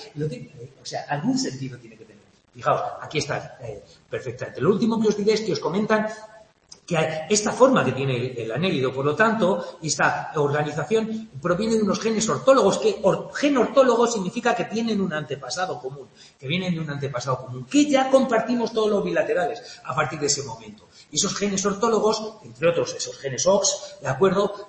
O sea, algún sentido tiene que tener. Fijaos, aquí está perfectamente. Lo último que os diré es que os comentan que esta forma que tiene el anélido, por lo tanto, esta organización proviene de unos genes ortólogos, que gen ortólogo significa que tienen un antepasado común, que vienen de un antepasado común, que ya compartimos todos los bilaterales a partir de ese momento. Y esos genes ortólogos, entre otros esos genes OX, ¿de acuerdo?,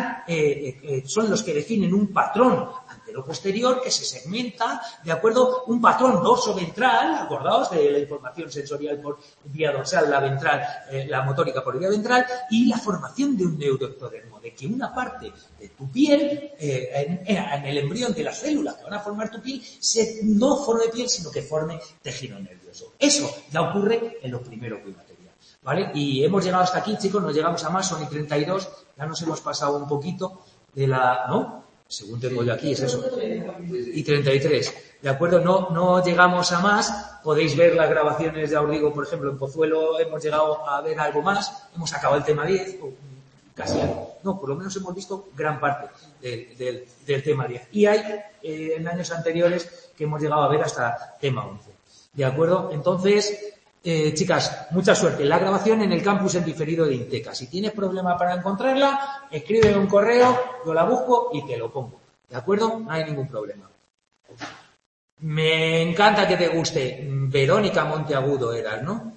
son los que definen un patrón antero-posterior que se segmenta, ¿de acuerdo?, un patrón dorso-ventral, acordaos de la información sensorial por vía dorsal, la ventral, la motórica por vía ventral, y la formación de un neuroectodermo, de que una parte de tu piel, en el embrión de las células que van a formar tu piel, no forme piel, sino que forme tejido nervioso. Eso ya ocurre en los primeros bimateriales. ¿Vale? Y hemos llegado hasta aquí, chicos, nos llegamos a más, son y 32, ya nos hemos pasado un poquito de la, ¿no? Según tengo yo aquí, es eso. Y 33. ¿De acuerdo? No llegamos a más, podéis ver las grabaciones, ya os digo, por ejemplo, en Pozuelo hemos llegado a ver algo más, hemos acabado el tema 10, o casi, no, por lo menos hemos visto gran parte del tema 10. Y hay en años anteriores que hemos llegado a ver hasta tema 11. ¿De acuerdo? Entonces, chicas, mucha suerte. La grabación en el campus en diferido de Inteca. Si tienes problema para encontrarla, escríbeme un correo, yo la busco y te lo pongo. ¿De acuerdo? No hay ningún problema. Me encanta que te guste. Verónica Monteagudo eras, ¿no?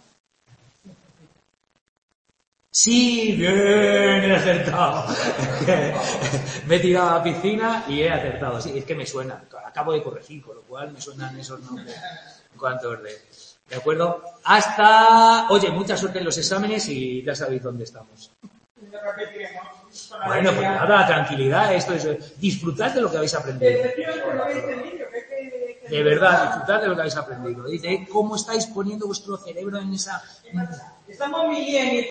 Sí, bien, he acertado. Me he tirado a la piscina y he acertado. Sí, es que me suena. Acabo de corregir, con lo cual me suenan esos nombres en cuanto os ¿de acuerdo? Hasta... Oye, mucha suerte en los exámenes y ya sabéis dónde estamos. Bueno, pues nada, tranquilidad, esto es... Disfrutad de lo que habéis aprendido. De verdad, disfrutad de lo que habéis aprendido. Y de cómo estáis poniendo vuestro cerebro en esa... Estamos muy bien.